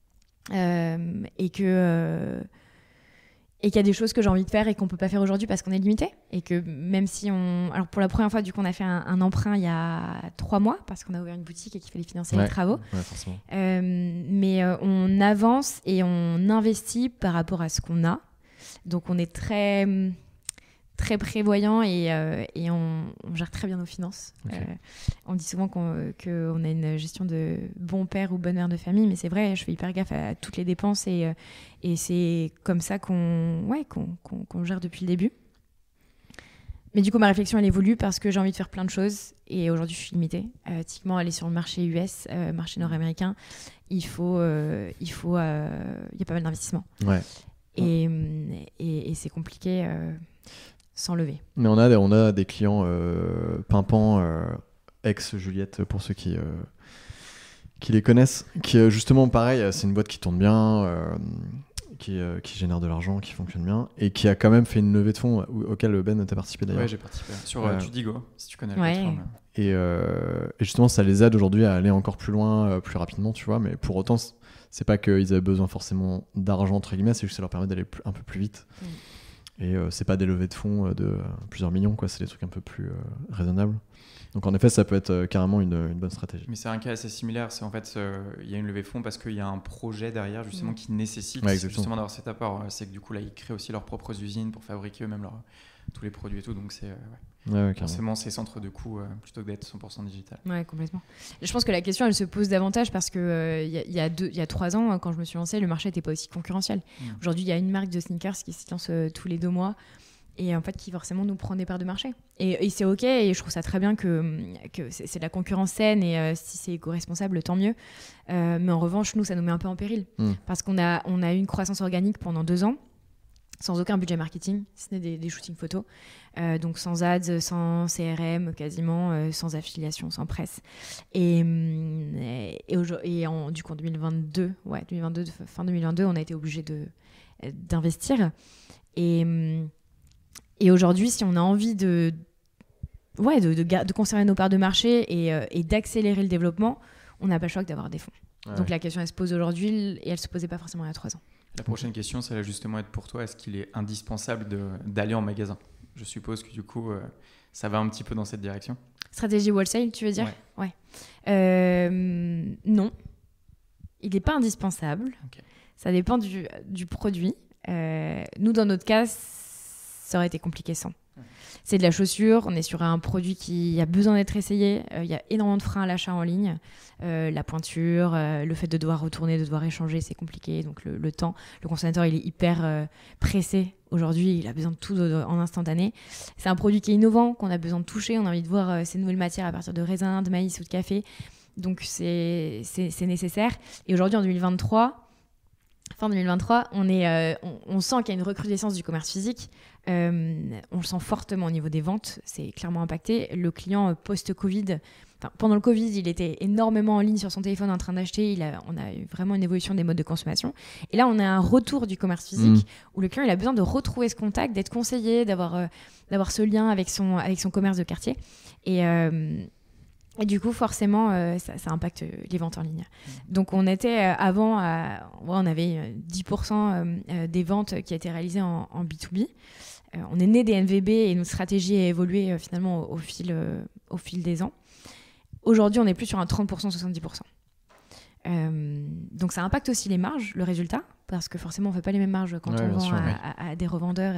Et qu'il y a des choses que j'ai envie de faire et qu'on ne peut pas faire aujourd'hui parce qu'on est limité. Et que même si Alors, pour la première fois, du coup, on a fait un emprunt il y a 3 mois parce qu'on a ouvert une boutique et qu'il fallait financer les travaux. Ouais, forcément. Mais on avance et on investit par rapport à ce qu'on a. Donc, on est très, très prévoyant et on gère très bien nos finances. Okay. On dit souvent qu'on a une gestion de bon père ou bonne mère de famille, mais c'est vrai, je fais hyper gaffe à toutes les dépenses et c'est comme ça qu'on gère depuis le début. Mais du coup, ma réflexion, elle évolue parce que j'ai envie de faire plein de choses et aujourd'hui, je suis limitée. Typiquement, aller sur le marché US, marché nord-américain, il y a pas mal d'investissements. Ouais. Et c'est compliqué sans lever. Mais on a des clients pimpants, ex-Juliette, pour ceux qui les connaissent, qui justement, pareil, c'est une boîte qui tourne bien, qui génère de l'argent, qui fonctionne bien, et qui a quand même fait une levée de fonds auquel Ben t'a participé d'ailleurs. Ouais, j'ai participé sur Tudigo, si tu connais la plateforme. Et justement, ça les aide aujourd'hui à aller encore plus loin, plus rapidement, tu vois, mais pour autant, c'est pas qu'ils avaient besoin forcément d'argent, entre guillemets, c'est juste que ça leur permet d'aller un peu plus vite. Et c'est pas des levées de fonds de plusieurs millions, quoi, c'est des trucs un peu plus raisonnables. Donc en effet, ça peut être carrément une bonne stratégie. Mais c'est un cas assez similaire. C'est en fait, il y a une levée de fonds parce qu'il y a un projet derrière justement qui nécessite justement d'avoir cet apport. C'est que du coup là, ils créent aussi leurs propres usines pour fabriquer eux-mêmes tous les produits et tout. Donc c'est forcément ces centres de coûts plutôt que d'être 100% digital. Ouais, complètement. Je pense que la question, elle se pose davantage parce que il y a 3 ans, quand je me suis lancée, le marché n'était pas aussi concurrentiel. Aujourd'hui, il y a une marque de sneakers qui se lance tous les 2 mois. Et en fait, qui forcément nous prend des parts de marché. Et c'est OK, et je trouve ça très bien que c'est de la concurrence saine, et si c'est éco-responsable, tant mieux. Mais en revanche, nous, ça nous met un peu en péril. Parce qu'on a eu une croissance organique pendant 2 ans. sans aucun budget marketing, si ce n'est des shootings photos. Donc sans ads, sans CRM quasiment, sans affiliation, sans presse. Et du coup en 2022, fin 2022, on a été obligé d'investir. Et aujourd'hui, si on a envie de conserver nos parts de marché et d'accélérer le développement, on n'a pas le choix que d'avoir des fonds. Ouais. Donc la question, elle se pose aujourd'hui et elle ne se posait pas forcément il y a 3 ans. La prochaine question, ça va justement être pour toi. Est-ce qu'il est indispensable d'aller en magasin ? Je suppose que du coup, ça va un petit peu dans cette direction. Stratégie wholesale, tu veux dire ? Ouais. Non. Il n'est pas indispensable. Okay. Ça dépend du produit. Nous, dans notre cas, ça aurait été compliqué sans. C'est de la chaussure, on est sur un produit qui a besoin d'être essayé. Il y a énormément de freins à l'achat en ligne. La pointure, le fait de devoir retourner, de devoir échanger, c'est compliqué. Donc le temps, le consommateur, il est hyper pressé. Aujourd'hui, il a besoin de tout en instantané. C'est un produit qui est innovant, qu'on a besoin de toucher. On a envie de voir ces nouvelles matières à partir de raisin, de maïs ou de café. Donc c'est nécessaire. Et aujourd'hui, en 2023... Fin 2023, on sent qu'il y a une recrudescence du commerce physique. On le sent fortement au niveau des ventes. C'est clairement impacté. Le client post-Covid, pendant le Covid, il était énormément en ligne sur son téléphone en train d'acheter. On a eu vraiment une évolution des modes de consommation. Et là, on a un retour du commerce physique où le client il a besoin de retrouver ce contact, d'être conseillé, d'avoir ce lien avec son commerce de quartier. Et du coup, forcément, ça impacte les ventes en ligne. Donc, on était avant, on avait 10% des ventes qui étaient réalisées en B2B. On est né des NVB et notre stratégie a évolué finalement au fil des ans. Aujourd'hui, on est plus sur un 30%, 70%. Donc, ça impacte aussi les marges, le résultat, parce que forcément, on ne fait pas les mêmes marges quand on vend à des revendeurs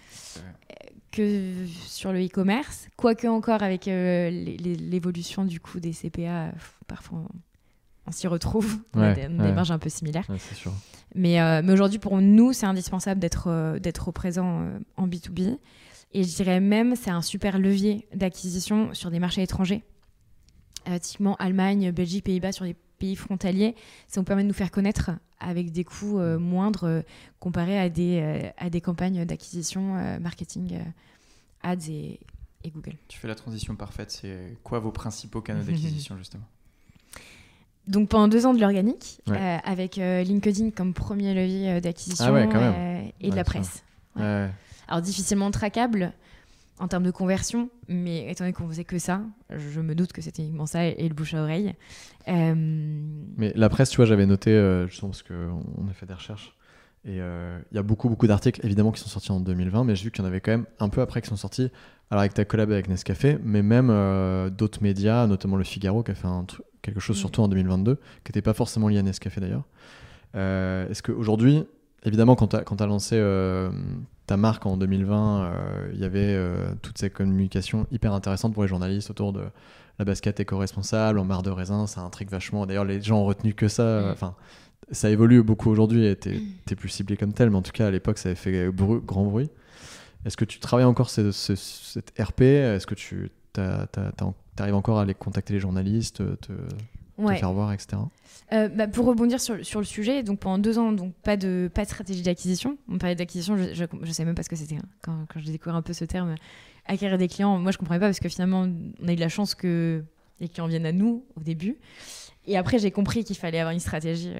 que sur le e-commerce, quoique encore avec l'évolution du coût des CPA, parfois on s'y retrouve, on a des marges un peu similaires. Ouais, c'est sûr. Mais aujourd'hui, pour nous, c'est indispensable d'être présent en B2B. Et je dirais même, c'est un super levier d'acquisition sur des marchés étrangers. Typiquement Allemagne, Belgique, Pays-Bas, sur des pays frontaliers, ça nous permet de nous faire connaître avec des coûts moindres comparés à des campagnes d'acquisition, marketing, ads et Google. Tu fais la transition parfaite. C'est quoi vos principaux canaux d'acquisition justement ? Donc pendant 2 ans de l'organique, avec LinkedIn comme premier levier d'acquisition et de la presse. Ouais. Alors difficilement traquable en termes de conversion, mais étant donné qu'on faisait que ça, je me doute que c'était uniquement ça et le bouche à oreille. Mais la presse, tu vois, j'avais noté, justement parce qu'on a fait des recherches, et il y a beaucoup d'articles, évidemment, qui sont sortis en 2020, mais j'ai vu qu'il y en avait quand même un peu après qui sont sortis, alors avec ta collab avec Nescafé, mais même d'autres médias, notamment Le Figaro, qui a fait quelque chose surtout en 2022, qui n'était pas forcément lié à Nescafé d'ailleurs. Est-ce qu'aujourd'hui, évidemment, quand tu as lancé ta marque en 2020, il y avait toutes ces communications hyper intéressantes pour les journalistes autour de la basket éco-responsable, en marre de raisin, ça intrigue vachement. D'ailleurs, les gens ont retenu que ça. Enfin, ça évolue beaucoup aujourd'hui et t'es plus ciblé comme tel, mais en tout cas, à l'époque, ça avait fait grand bruit. Est-ce que tu travailles encore cette RP ? Est-ce que tu arrives encore à aller contacter les journalistes, te faire voir, etc. Pour rebondir sur le sujet, donc pendant 2 ans, donc pas de stratégie d'acquisition. On parlait d'acquisition, je savais même pas ce que c'était quand j'ai découvert un peu ce terme. Acquérir des clients, moi je comprenais pas parce que finalement on a eu de la chance que les clients viennent à nous au début. Et après j'ai compris qu'il fallait avoir une stratégie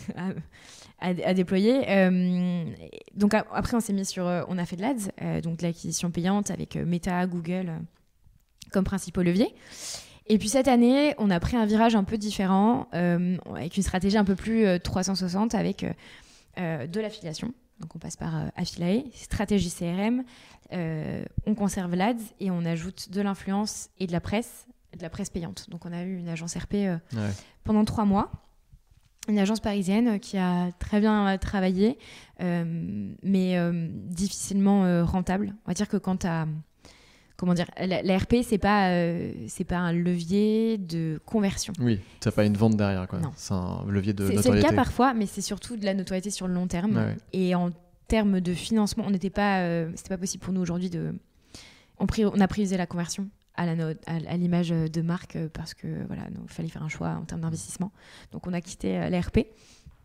à déployer. Donc après on s'est mis on a fait de l'ADS, donc de l'acquisition payante avec Meta, Google comme principaux leviers. Et puis cette année, on a pris un virage un peu différent, avec une stratégie un peu plus 360 avec de l'affiliation. Donc on passe par Affiliate, stratégie CRM, on conserve l'ADS et on ajoute de l'influence et de la presse payante. Donc on a eu une agence RP pendant 3 mois, une agence parisienne qui a très bien travaillé, mais difficilement rentable. On va dire que quand tu as... Comment dire, la RP, c'est pas un levier de conversion. Oui, t'as pas une vente derrière, quoi. Non. C'est un levier de notoriété. C'est le cas parfois, mais c'est surtout de la notoriété sur le long terme. Ouais. Et en termes de financement, c'était pas possible pour nous aujourd'hui on a priorisé la conversion à l'image de marque parce que voilà, il fallait faire un choix en termes d'investissement. Donc on a quitté la RP.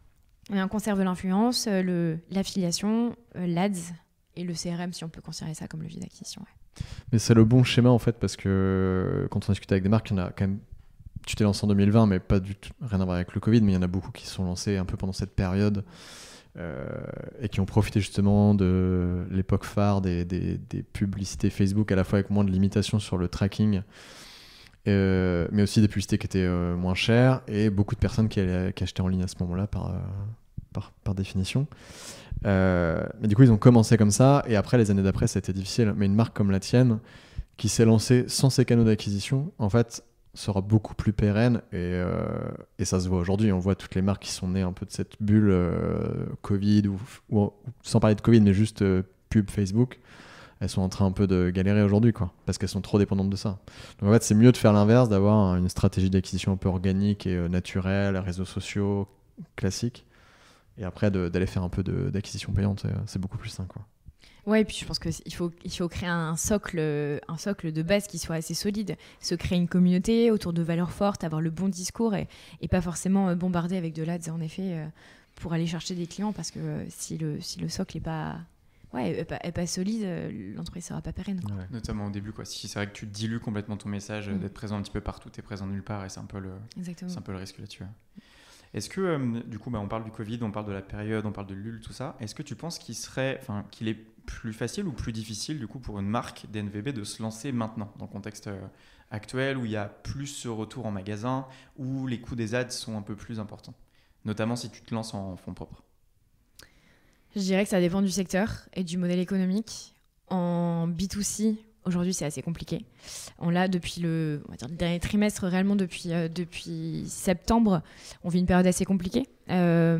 On conserve l'influence, l'affiliation, l'ADS et le CRM, si on peut considérer ça comme levier d'acquisition. Ouais. Mais c'est le bon schéma en fait, parce que quand on discute avec des marques, il y en a quand même. Tu t'es lancé en 2020, mais pas du tout, rien à voir avec le Covid, mais il y en a beaucoup qui se sont lancés un peu pendant cette période et qui ont profité justement de l'époque phare des publicités Facebook, à la fois avec moins de limitations sur le tracking, mais aussi des publicités qui étaient moins chères et beaucoup de personnes qui achetaient en ligne à ce moment-là par définition. Mais du coup, ils ont commencé comme ça, et après, les années d'après, ça a été difficile. Mais une marque comme la tienne, qui s'est lancée sans ces canaux d'acquisition, en fait, sera beaucoup plus pérenne, et ça se voit aujourd'hui. On voit toutes les marques qui sont nées un peu de cette bulle Covid, ou sans parler de Covid, mais juste pub Facebook. Elles sont en train un peu de galérer aujourd'hui, quoi, parce qu'elles sont trop dépendantes de ça. Donc en fait, c'est mieux de faire l'inverse, d'avoir une stratégie d'acquisition un peu organique et naturelle, réseaux sociaux classiques, et après d'aller faire un peu d'acquisition payante. C'est beaucoup plus sain, quoi. Ouais, et puis je pense qu'il faut créer un socle de base qui soit assez solide, se créer une communauté autour de valeurs fortes, avoir le bon discours et pas forcément bombarder avec de l'ADS, en effet, pour aller chercher des clients, parce que si le socle n'est pas solide, l'entreprise ne sera pas pérenne. Ouais. Notamment au début, quoi. Si c'est vrai que tu dilues complètement ton message, d'être présent un petit peu partout, tu es présent nulle part, et c'est un peu le risque là-dessus. Est-ce que, du coup, on parle du Covid, on parle de la période, on parle de l'UL, tout ça. Est-ce que tu penses qu'il est plus facile ou plus difficile, du coup, pour une marque d'NVB de se lancer maintenant, dans le contexte actuel, où il y a plus ce retour en magasin, où les coûts des ads sont un peu plus importants, notamment si tu te lances en fonds propres? Je dirais que ça dépend du secteur et du modèle économique. En B2C, aujourd'hui, c'est assez compliqué. On l'a depuis le dernier trimestre, réellement depuis septembre, on vit une période assez compliquée. Il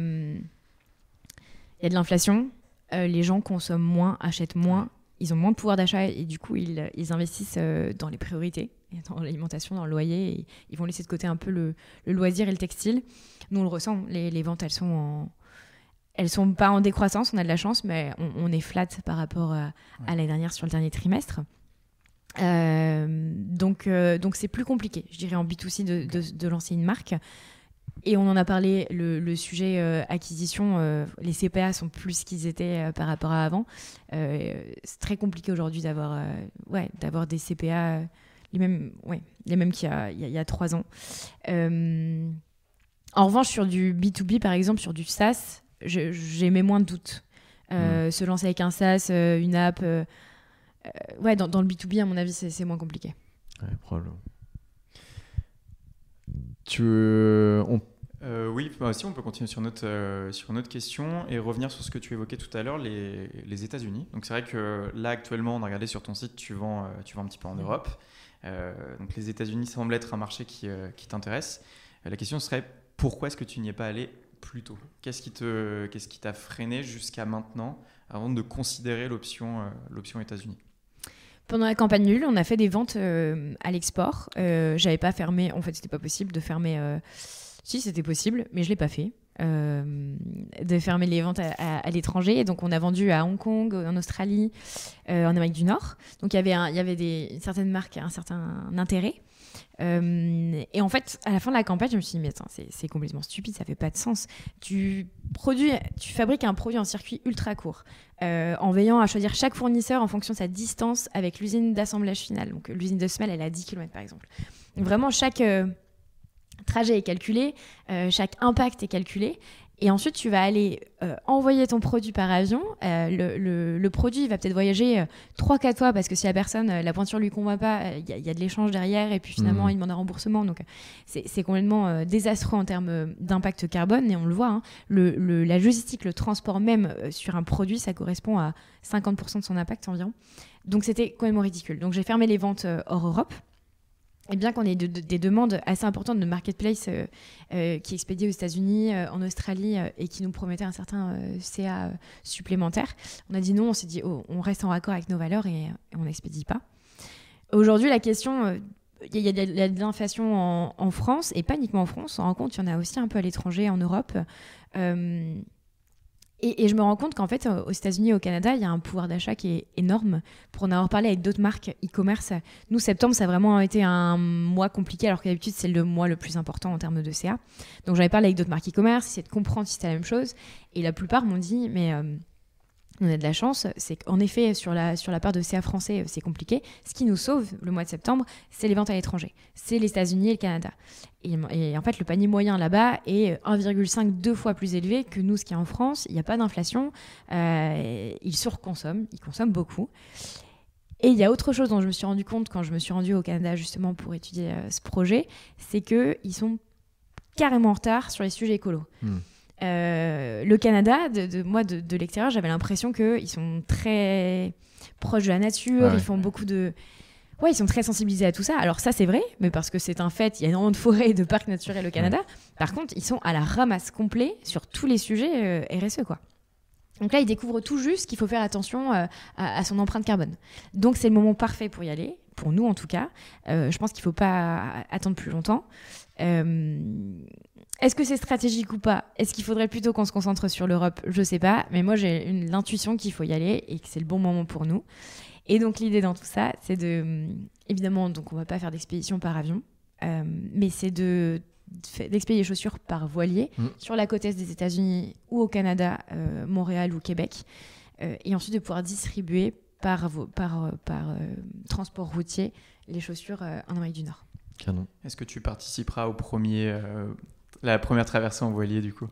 y a de l'inflation, les gens consomment moins, achètent moins, ils ont moins de pouvoir d'achat, et du coup, ils investissent dans les priorités, dans l'alimentation, dans le loyer, et ils vont laisser de côté un peu le loisir et le textile. Nous, on le ressent, les ventes, elles sont pas en décroissance, on a de la chance, mais on est flat par rapport à l'année dernière sur le dernier trimestre. Donc c'est plus compliqué, je dirais, en B2C de lancer une marque. Et on en a parlé, le sujet acquisition, les CPA sont plus ce qu'ils étaient par rapport à avant. C'est très compliqué aujourd'hui d'avoir des CPA les mêmes qu'il y a 3 ans. En revanche, sur du B2B, par exemple, sur du SaaS, j'émets moins de doutes. Se lancer avec un SaaS, une app, dans le B2B, à mon avis, c'est moins compliqué. Ouais, probablement. Oui, si on peut continuer sur notre question et revenir sur ce que tu évoquais tout à l'heure, les États-Unis. Donc c'est vrai que là, actuellement, on a regardé sur ton site, tu vends un petit peu en Europe. Donc les États-Unis semblent être un marché qui t'intéresse. La question serait, pourquoi est-ce que tu n'y es pas allé plus tôt? Qu'est-ce qui t'a freiné jusqu'à maintenant avant de considérer l'option États-Unis? Pendant la campagne nulle, on a fait des ventes à l'export. J'avais pas fermé, en fait, c'était pas possible de fermer. Si, c'était possible, mais je l'ai pas fait. De fermer les ventes à l'étranger. Et donc, on a vendu à Hong Kong, en Australie, en Amérique du Nord. Donc, il y avait certaines marques, un certain intérêt. Et en fait, à la fin de la campagne, je me suis dit, mais attends, c'est complètement stupide, ça fait pas de sens. Tu fabriques un produit en circuit ultra court, en veillant à choisir chaque fournisseur en fonction de sa distance avec l'usine d'assemblage final. Donc, l'usine de semelle, elle est à 10 km, par exemple. Donc, vraiment, chaque trajet est calculé, chaque impact est calculé. Et ensuite, tu vas aller envoyer ton produit par avion. Le produit va peut-être voyager 3-4 fois, parce que si la personne, la pointure ne lui convient pas, il y a de l'échange derrière, et puis finalement, il demande un remboursement. Donc, c'est complètement désastreux en termes d'impact carbone, et on le voit. Hein, la logistique, le transport même sur un produit, ça correspond à 50% de son impact environ. Donc, c'était complètement ridicule. Donc, j'ai fermé les ventes hors Europe. Et bien qu'on ait des demandes assez importantes de marketplace qui expédiaient aux États-Unis, en Australie, et qui nous promettaient un certain CA supplémentaire, on a dit non, on s'est dit on reste en raccord avec nos valeurs et on n'expédie pas. Aujourd'hui, la question, il y a de l'inflation en France, et pas uniquement en France, on rend compte qu'il y en a aussi un peu à l'étranger, en Europe. Et je me rends compte qu'en fait, aux États-Unis et au Canada, il y a un pouvoir d'achat qui est énorme. Pour en avoir parlé avec d'autres marques e-commerce, nous, septembre, ça a vraiment été un mois compliqué, alors que d'habitude, c'est le mois le plus important en termes de CA. Donc, j'avais parlé avec d'autres marques e-commerce, essayer de comprendre si c'était la même chose. Et la plupart m'ont dit, mais on a de la chance, c'est qu'en effet, sur la part de CA français, c'est compliqué. Ce qui nous sauve le mois de septembre, c'est les ventes à l'étranger. C'est les États-Unis et le Canada. Et en fait, le panier moyen là-bas est 1,5-2 fois plus élevé que nous, ce qu'il y a en France. Il n'y a pas d'inflation. Ils surconsomment. Ils consomment beaucoup. Et il y a autre chose dont je me suis rendu compte quand je me suis rendue au Canada justement pour étudier ce projet, c'est qu'ils sont carrément en retard sur les sujets écolos. Le Canada, de l'extérieur, j'avais l'impression qu'ils sont très proches de la nature, ils font beaucoup de... Ouais, ils sont très sensibilisés à tout ça. Alors ça, c'est vrai, mais parce que c'est un fait, il y a énormément de forêts et de parcs naturels au Canada. Par contre, ils sont à la ramasse complet sur tous les sujets RSE, quoi. Donc là, ils découvrent tout juste qu'il faut faire attention à son empreinte carbone. Donc c'est le moment parfait pour y aller, pour nous en tout cas. Je pense qu'il ne faut pas attendre plus longtemps. Est-ce que c'est stratégique ou pas ? Est-ce qu'il faudrait plutôt qu'on se concentre sur l'Europe ? Je ne sais pas, mais moi j'ai l'intuition qu'il faut y aller et que c'est le bon moment pour nous. Et donc l'idée dans tout ça, c'est évidemment, donc on ne va pas faire d'expédition par avion, mais c'est d'expédier les chaussures par voilier sur la côte est des États-Unis ou au Canada, Montréal ou Québec, et ensuite de pouvoir distribuer par transport routier les chaussures en Amérique du Nord. Canon. Est-ce que tu participeras la première traversée en voilier du coup?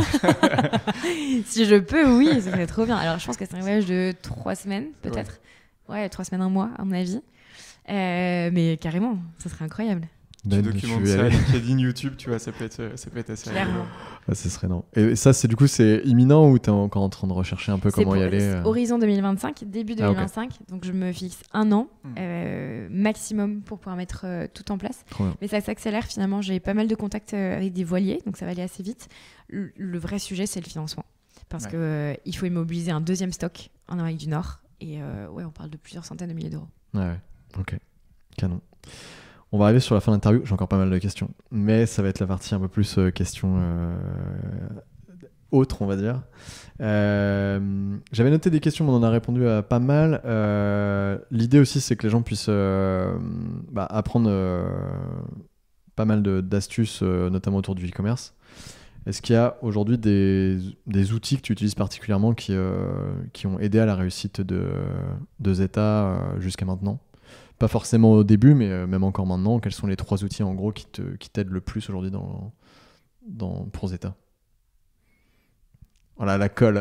Si je peux, oui, ça serait trop bien. Alors je pense que c'est un voyage de 3 semaines peut-être. Ouais, 3 semaines, 1 mois à mon avis. Mais carrément, ça serait incroyable. Tu documentes ça, LinkedIn, YouTube, tu vois, ça peut être assez clairement. Ce serait non. Et ça, c'est imminent ou t'es encore en train de rechercher un peu comment y aller Horizon 2025, début 2025. Okay. Donc je me fixe 1 an maximum pour pouvoir mettre tout en place. Mais ça s'accélère finalement. J'ai pas mal de contacts avec des voiliers, donc ça va aller assez vite. Le vrai sujet, c'est le financement. Parce qu'il faut immobiliser un 2e stock en Amérique du Nord. Et on parle de plusieurs centaines de milliers d'euros. Ouais, ok. Canon. On va arriver sur la fin de l'interview. J'ai encore pas mal de questions. Mais ça va être la partie un peu plus questions autres, on va dire. J'avais noté des questions, mais on en a répondu à pas mal. L'idée aussi, c'est que les gens puissent apprendre pas mal d'astuces, notamment autour du e-commerce. Est-ce qu'il y a aujourd'hui des outils que tu utilises particulièrement qui ont aidé à la réussite de Zeta jusqu'à maintenant ? Pas forcément au début, mais même encore maintenant. Quels sont les 3 outils en gros qui t'aident le plus aujourd'hui pour Zeta ? Voilà, la colle.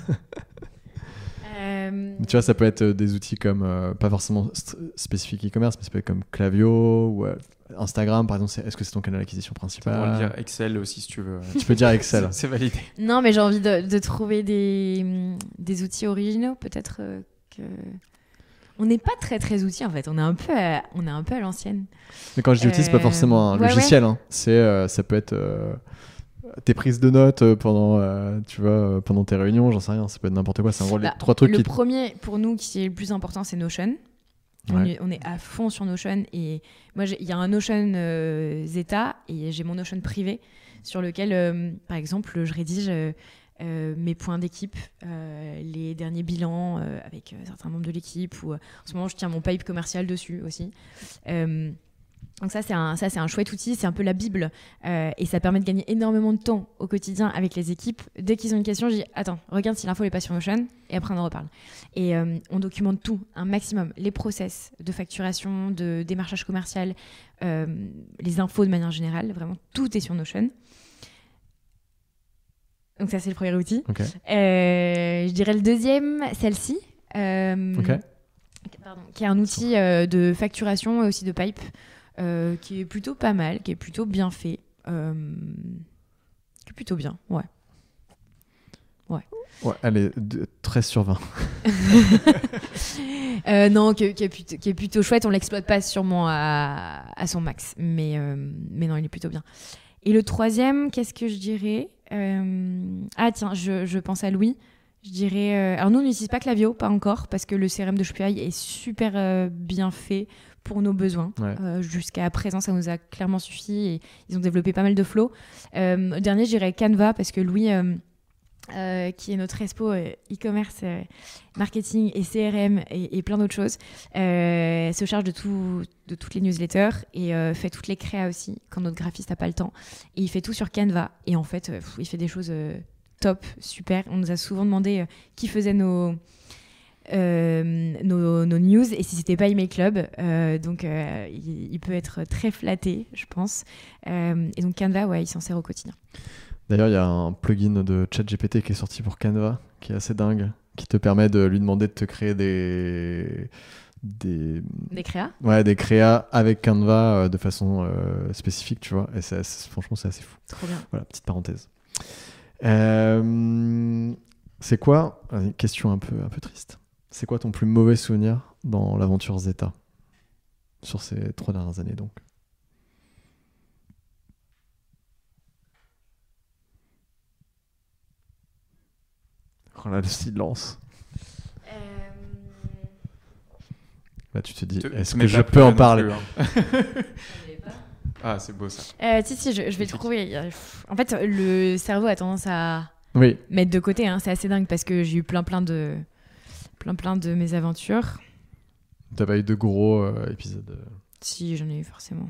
Tu vois, ça peut être des outils comme, pas forcément spécifiques e-commerce, mais ça peut être comme Klaviyo ou Instagram, par exemple. Est-ce que c'est ton canal d'acquisition principal ? On va dire Excel aussi, si tu veux. Tu peux dire Excel. C'est validé. Non, mais j'ai envie de trouver des outils originaux, peut-être que... On n'est pas très très outils en fait, on est un peu à l'ancienne. Mais quand je dis outils, c'est pas forcément un logiciel, hein. Ça peut être tes prises de notes pendant tes réunions, j'en sais rien, ça peut être n'importe quoi. C'est en gros les 3 trucs. Le premier pour nous qui est le plus important, c'est Notion. On est à fond sur Notion et moi il y a un Notion Zeta et j'ai mon Notion privé sur lequel par exemple je rédige mes points d'équipe, les derniers bilans avec certains membres de l'équipe, ou en ce moment je tiens mon pipe commercial dessus aussi. Donc ça c'est un chouette outil, c'est un peu la bible et ça permet de gagner énormément de temps au quotidien avec les équipes. Dès qu'ils ont une question, je dis attends, regarde si l'info n'est pas sur Notion et après on en reparle. Et on documente tout, un maximum, les process de facturation, de démarchage commercial, les infos de manière générale, vraiment tout est sur Notion. Donc ça c'est le premier outil. Okay. Je dirais le deuxième, celle-ci, qui est un outil de facturation et aussi de pipe, qui est plutôt pas mal, qui est plutôt bien fait, qui est plutôt bien, ouais. Ouais, allez, 13 sur 20. Non, qui est plutôt chouette, on l'exploite pas sûrement à son max, mais non, il est plutôt bien. Et le troisième, qu'est-ce que je dirais ? Tiens, je pense à Louis. Je dirais... alors nous, on n'utilise pas Klaviyo, pas encore, parce que le CRM de Shopify est super bien fait pour nos besoins. Ouais. Jusqu'à présent, ça nous a clairement suffi et ils ont développé pas mal de flows. Dernier, je dirais Canva, parce que Louis qui est notre expo e-commerce, marketing et CRM et plein d'autres choses, se charge de toutes les newsletters et fait toutes les créas aussi quand notre graphiste n'a pas le temps. Et il fait tout sur Canva. Et en fait, il fait des choses top, super. On nous a souvent demandé qui faisait nos news et si c'était pas Email Club. Donc, il peut être très flatté, je pense. Et donc, Canva, ouais, il s'en sert au quotidien. D'ailleurs, il y a un plugin de ChatGPT qui est sorti pour Canva, qui est assez dingue, qui te permet de lui demander de te créer des créas. Ouais, des créas avec Canva de façon spécifique, tu vois. Et franchement, c'est assez fou. Trop bien. Voilà, petite parenthèse. C'est quoi, une question un peu triste, c'est quoi ton plus mauvais souvenir dans l'aventure Zeta sur ces 3 dernières années donc? Oh là, le silence. Là, tu te dis, est-ce que je peux en parler? Ah, c'est beau ça. Si, je vais le trouver. En fait, le cerveau a tendance à oui. mettre de côté. Hein. C'est assez dingue parce que j'ai eu plein de mésaventures. T'as pas eu de gros épisodes? Si, j'en ai eu forcément.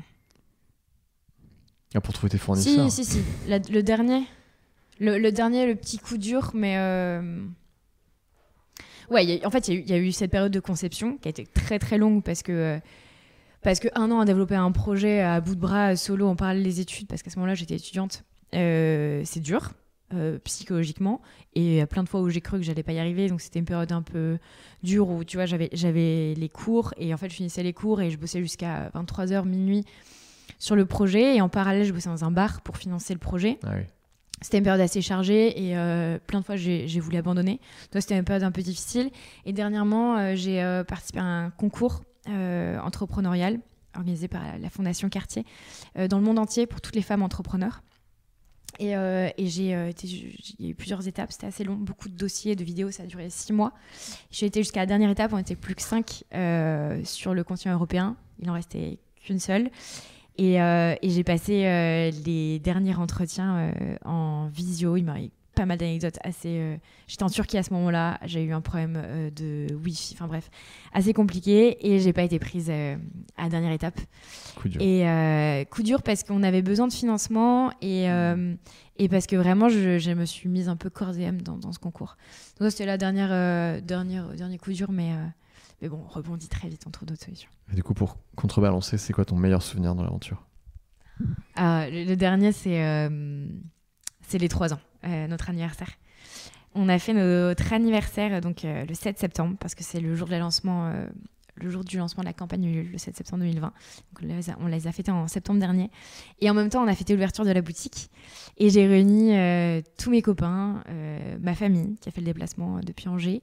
Ah, pour trouver tes fournisseurs? Si. Le dernier. Le dernier, le petit coup dur, mais... Ouais, en fait, il y a eu cette période de conception qui a été très très longue parce que 1 an à développer un projet à bout de bras, solo, en parallèle des études, parce qu'à ce moment-là, j'étais étudiante, c'est dur, psychologiquement. Et il y a plein de fois où j'ai cru que j'allais pas y arriver, donc c'était une période un peu dure où, tu vois, j'avais les cours, et en fait, je finissais les cours et je bossais jusqu'à 23h, minuit sur le projet, et en parallèle, je bossais dans un bar pour financer le projet. Ah oui. C'était une période assez chargée et plein de fois j'ai voulu abandonner. Donc c'était une période un peu difficile. Et dernièrement, j'ai participé à un concours entrepreneurial organisé par la Fondation Cartier dans le monde entier pour toutes les femmes entrepreneurs. Et il y a eu plusieurs étapes, c'était assez long, beaucoup de dossiers, de vidéos, ça a duré 6 mois. J'ai été jusqu'à la dernière étape, on était plus que 5 sur le continent européen, il en restait qu'une seule. Et j'ai passé les derniers entretiens en visio. Il m'a eu pas mal d'anecdotes assez... J'étais en Turquie à ce moment-là. J'ai eu un problème de Wi-Fi. Enfin bref, assez compliqué. Et j'ai pas été prise à la dernière étape. Coup dur. Et coup dur parce qu'on avait besoin de financement et parce que vraiment, je me suis mise un peu corps et âme dans ce concours. Donc c'était la dernier coup dur, mais bon, on rebondit très vite entre d'autres solutions. Et du coup, pour contrebalancer, c'est quoi ton meilleur souvenir dans l'aventure? Le dernier, c'est les 3 ans, notre anniversaire. On a fait notre anniversaire donc, le 7 septembre, parce que c'est le jour du lancement de la campagne Ulule, le 7 septembre 2020. Donc, on les a fêtés en septembre dernier. Et en même temps, on a fêté l'ouverture de la boutique. Et j'ai réuni tous mes copains, ma famille, qui a fait le déplacement depuis Angers,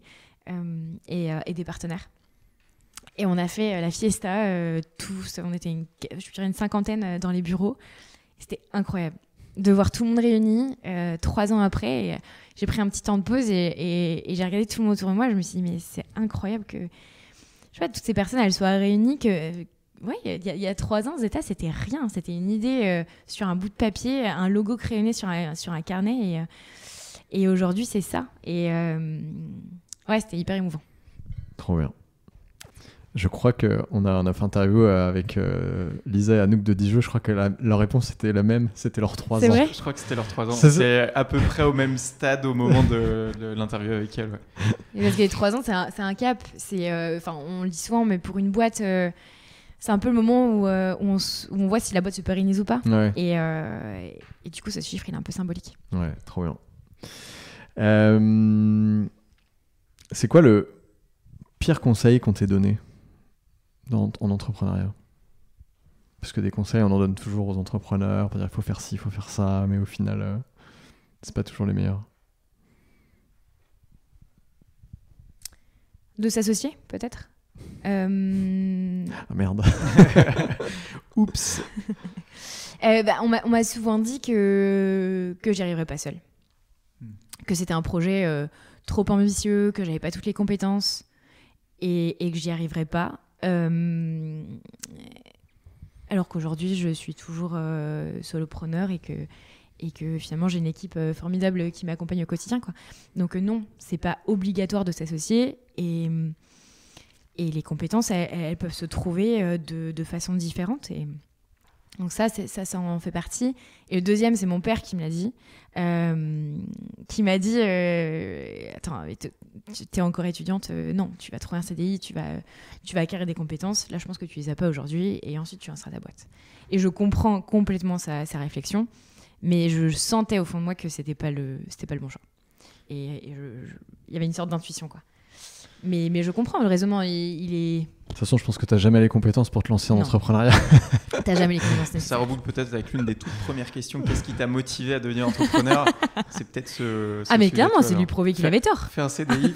et des partenaires. Et on a fait la fiesta, tous, on était une 50aine dans les bureaux. C'était incroyable de voir tout le monde réuni 3 ans après. Et j'ai pris un petit temps de pause et j'ai regardé tout le monde autour de moi. Je me suis dit, mais c'est incroyable que toutes ces personnes elles soient réunies. Il y a 3 ans, Zeta, c'était rien. C'était une idée sur un bout de papier, un logo crayonné sur un carnet. Et aujourd'hui, c'est ça. Et c'était hyper émouvant. Trop bien. Je crois qu'on a fait interview avec Lisa et Anouk de Dijeux. Je crois que leur réponse était la même. C'était leurs 3 ans. C'est vrai ? Je crois que c'était leurs 3 ans. C'est à peu près au même stade au moment de l'interview avec elle. Ouais. Et parce que les 3 ans, c'est un cap. On le dit souvent, mais pour une boîte, c'est un peu le moment où on voit si la boîte se pérennise ou pas. Ouais. Et du coup, ce chiffre, il est un peu symbolique. Ouais, trop bien. C'est quoi le pire conseil qu'on t'ait donné en entrepreneuriat? Parce que des conseils, on en donne toujours aux entrepreneurs pour dire il faut faire ci, il faut faire ça, mais au final, c'est pas toujours les meilleurs. De s'associer, peut-être Ah merde. Oups. On m'a souvent dit que j'y arriverais pas seule. Que c'était un projet trop ambitieux, que j'avais pas toutes les compétences et que j'y arriverais pas. Alors qu'aujourd'hui, je suis toujours solopreneur et et que finalement j'ai une équipe formidable qui m'accompagne au quotidien, quoi. Donc non, c'est pas obligatoire de s'associer, et les compétences elles peuvent se trouver de façon différente, et donc ça en fait partie. Et le deuxième, c'est mon père qui me l'a dit, attends, t'es encore étudiante, non, tu vas trouver un CDI, tu vas acquérir des compétences, là je pense que tu les as pas aujourd'hui, et ensuite tu lanceras ta boîte. Et je comprends complètement sa réflexion, mais je sentais au fond de moi que c'était pas le bon choix, et il y avait une sorte d'intuition, quoi. Mais je comprends, le raisonnement, il est... De toute façon, je pense que tu n'as jamais les compétences pour te lancer en entrepreneuriat. Tu n'as jamais les compétences nécessaires. Ça reboucle peut-être avec l'une des toutes premières questions. Qu'est-ce qui t'a motivé à devenir entrepeur? C'est peut-être ce mais clairement, c'est lui prouver qu'il avait tort. Fais un CDI.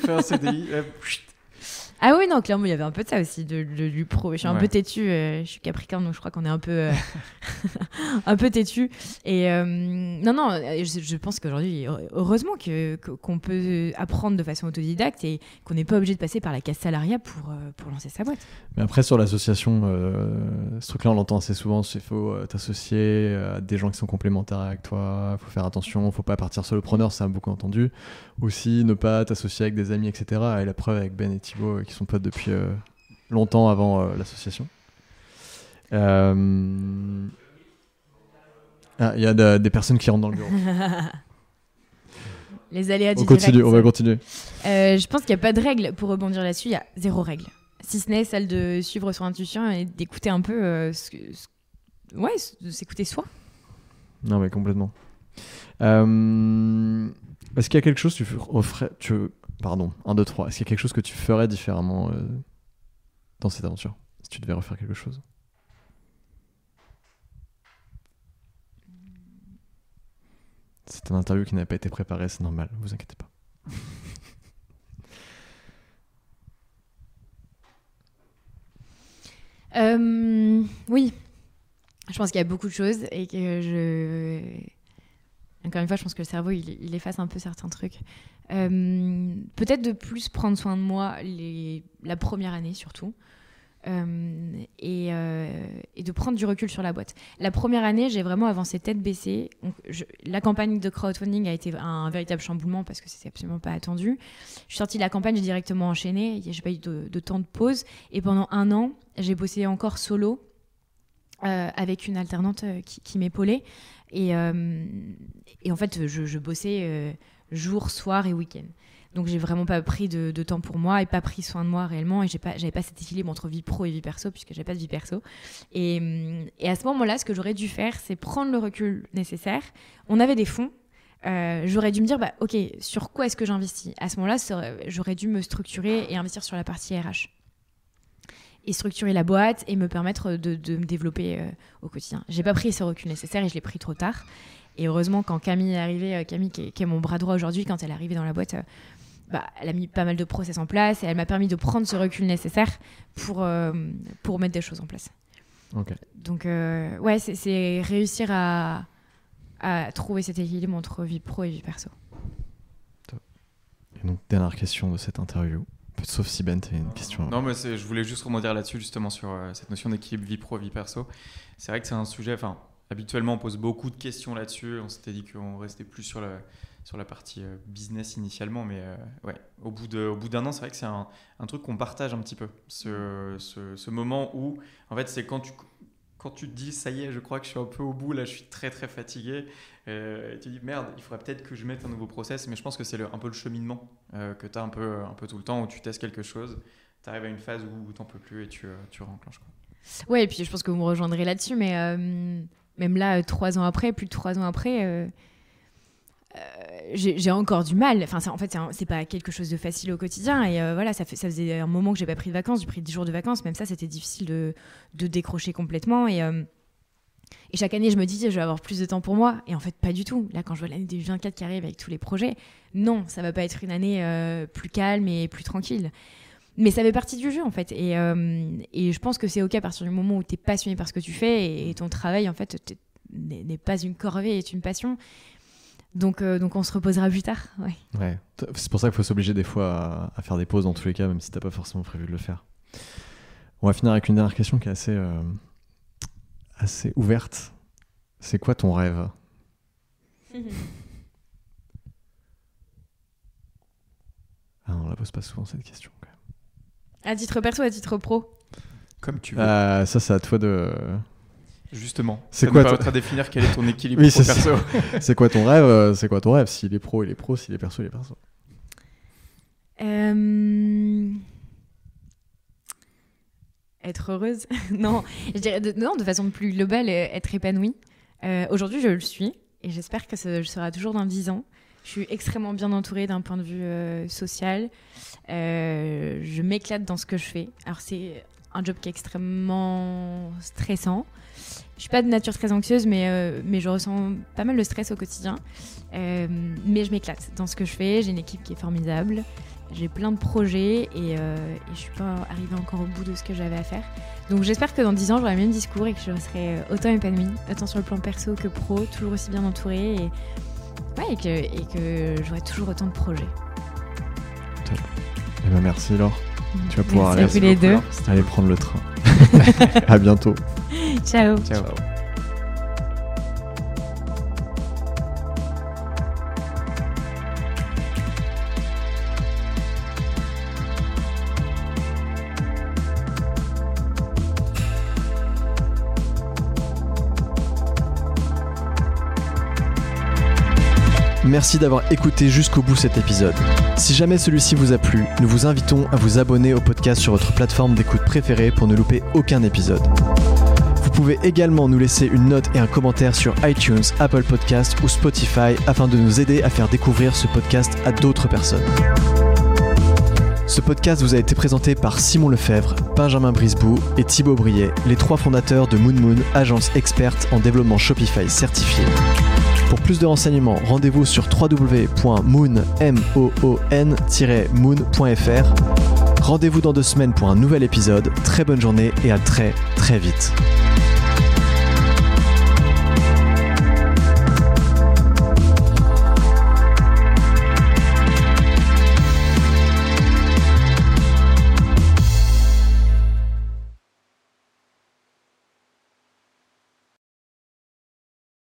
Ah oui, non, clairement, il y avait un peu de ça aussi, de lui prouver. Je suis un peu têtue, je suis Capricorne, donc je crois qu'on est un peu, un peu têtu. Et non, je pense qu'aujourd'hui, heureusement qu'on peut apprendre de façon autodidacte et qu'on n'est pas obligé de passer par la case salariale pour lancer sa boîte. Mais après, sur l'association, ce truc-là, on l'entend assez souvent, il faut t'associer à des gens qui sont complémentaires avec toi, il faut faire attention, il ne faut pas partir solopreneur, ça a beaucoup entendu. Aussi, ne pas t'associer avec des amis, etc. Et la preuve avec Ben et Thibaut, qui sont potes depuis longtemps avant l'association. Il y a des personnes qui rentrent dans le bureau. Les aléas du direct. On va continuer. Je pense qu'il n'y a pas de règle. Pour rebondir là-dessus, il y a 0 règle. Si ce n'est celle de suivre son intuition et d'écouter un peu de s'écouter soi. Non, mais complètement. Est-ce qu'il y a quelque chose que Pardon, 1, 2, 3. Est-ce qu'il y a quelque chose que tu ferais différemment dans cette aventure, si tu devais refaire quelque chose? C'est une interview qui n'a pas été préparée, c'est normal, vous inquiétez pas. Oui, je pense qu'il y a beaucoup de choses et que encore une fois, je pense que le cerveau, il efface un peu certains trucs. Peut-être de plus prendre soin de moi la première année surtout, et de prendre du recul sur la boîte. La première année, j'ai vraiment avancé tête baissée. Donc, la campagne de crowdfunding a été un véritable chamboulement parce que c'était absolument pas attendu. Je suis sortie de la campagne, j'ai directement enchaîné. J'ai pas eu de temps de pause. Et pendant 1 an, j'ai bossé encore solo avec une alternante qui m'épaulait. Et en fait, je bossais jour, soir et week-end. Donc, j'ai vraiment pas pris de temps pour moi et pas pris soin de moi réellement. Et j'avais pas cet équilibre entre vie pro et vie perso, puisque j'avais pas de vie perso. Et à ce moment-là, ce que j'aurais dû faire, c'est prendre le recul nécessaire. On avait des fonds. J'aurais dû me dire, OK, sur quoi est-ce que j'investis? À ce moment-là, j'aurais dû me structurer et investir sur la partie RH. Et structurer la boîte et me permettre de me développer au quotidien. J'ai pas pris ce recul nécessaire et je l'ai pris trop tard. Et heureusement, quand Camille est arrivée, Camille qui est mon bras droit aujourd'hui, quand elle est arrivée dans la boîte, elle a mis pas mal de process en place et elle m'a permis de prendre ce recul nécessaire pour mettre des choses en place. Okay. Donc, c'est réussir à trouver cet équilibre entre vie pro et vie perso. Top. Et donc, dernière question de cette interview. Sauf si Ben, tu as une question. Non, mais je voulais juste rebondir là-dessus, justement, sur cette notion d'équilibre vie pro, vie perso. C'est vrai que c'est un sujet... Habituellement, on pose beaucoup de questions là-dessus. On s'était dit qu'on restait plus sur la partie business initialement. Mais au bout d'1 an, c'est vrai que c'est un truc qu'on partage un petit peu. Ce moment où, en fait, c'est quand tu te dis, ça y est, je crois que je suis un peu au bout, là, je suis très, très fatigué. Et tu te dis, merde, il faudrait peut-être que je mette un nouveau process. Mais je pense que c'est un peu le cheminement que tu as un peu tout le temps, où tu testes quelque chose. Tu arrives à une phase où tu n'en peux plus et tu réenclenches. Ouais, et puis je pense que vous me rejoindrez là-dessus, mais même là, 3 ans après, plus de 3 ans après, j'ai encore du mal. Enfin, en fait, c'est pas quelque chose de facile au quotidien. Et ça faisait un moment que j'ai pas pris de vacances. J'ai pris 10 jours de vacances. Même ça, c'était difficile de décrocher complètement. Et chaque année, je me dis, je vais avoir plus de temps pour moi. Et en fait, pas du tout. Là, quand je vois l'année 2024 qui arrive avec tous les projets, non, ça va pas être une année plus calme et plus tranquille. Mais ça fait partie du jeu, en fait. Et je pense que c'est OK à partir du moment où tu es passionné par ce que tu fais et ton travail, en fait, n'est pas une corvée, est une passion. Donc on se reposera plus tard. Ouais. C'est pour ça qu'il faut s'obliger des fois à faire des pauses dans tous les cas, même si tu n'as pas forcément prévu de le faire. On va finir avec une dernière question qui est assez ouverte. C'est quoi ton rêve ? On la pose pas souvent cette question quand même. À titre perso, à titre pro? Comme tu veux. Ça c'est à toi de... Justement, c'est ça quoi nous permettra de définir quel est ton équilibre Oui, pro-perso. C'est quoi ton rêve? C'est quoi ton rêve? S'il est pro, il est pro. S'il est perso, il est perso. Être heureuse? Non, je dirais de façon plus globale, être épanouie. Aujourd'hui, je le suis et j'espère que je serai toujours dans 10 ans. Je suis extrêmement bien entourée d'un point de vue social. Je m'éclate dans ce que je fais. Alors, c'est un job qui est extrêmement stressant. Je suis pas de nature très anxieuse, mais je ressens pas mal de stress au quotidien. Mais je m'éclate dans ce que je fais. J'ai une équipe qui est formidable. J'ai plein de projets et je suis pas arrivée encore au bout de ce que j'avais à faire. Donc j'espère que dans 10 ans, j'aurai le même discours et que je serai autant épanouie, autant sur le plan perso que pro, toujours aussi bien entourée et que j'aurai toujours autant de projets. Top. Eh ben merci Laure. Tu vas pouvoir Merci les deux. aller prendre le train. À bientôt. Ciao. Ciao. Merci d'avoir écouté jusqu'au bout cet épisode. Si jamais celui-ci vous a plu, nous vous invitons à vous abonner au podcast sur votre plateforme d'écoute préférée pour ne louper aucun épisode. Vous pouvez également nous laisser une note et un commentaire sur iTunes, Apple Podcasts ou Spotify afin de nous aider à faire découvrir ce podcast à d'autres personnes. Ce podcast vous a été présenté par Simon Lefebvre, Benjamin Brisebout et Thibaut Briet, les 3 fondateurs de Moon, agence experte en développement Shopify certifié. Pour plus de renseignements, rendez-vous sur www.moon-moon.fr. Rendez-vous dans 2 semaines pour un nouvel épisode. Très bonne journée et à très très vite.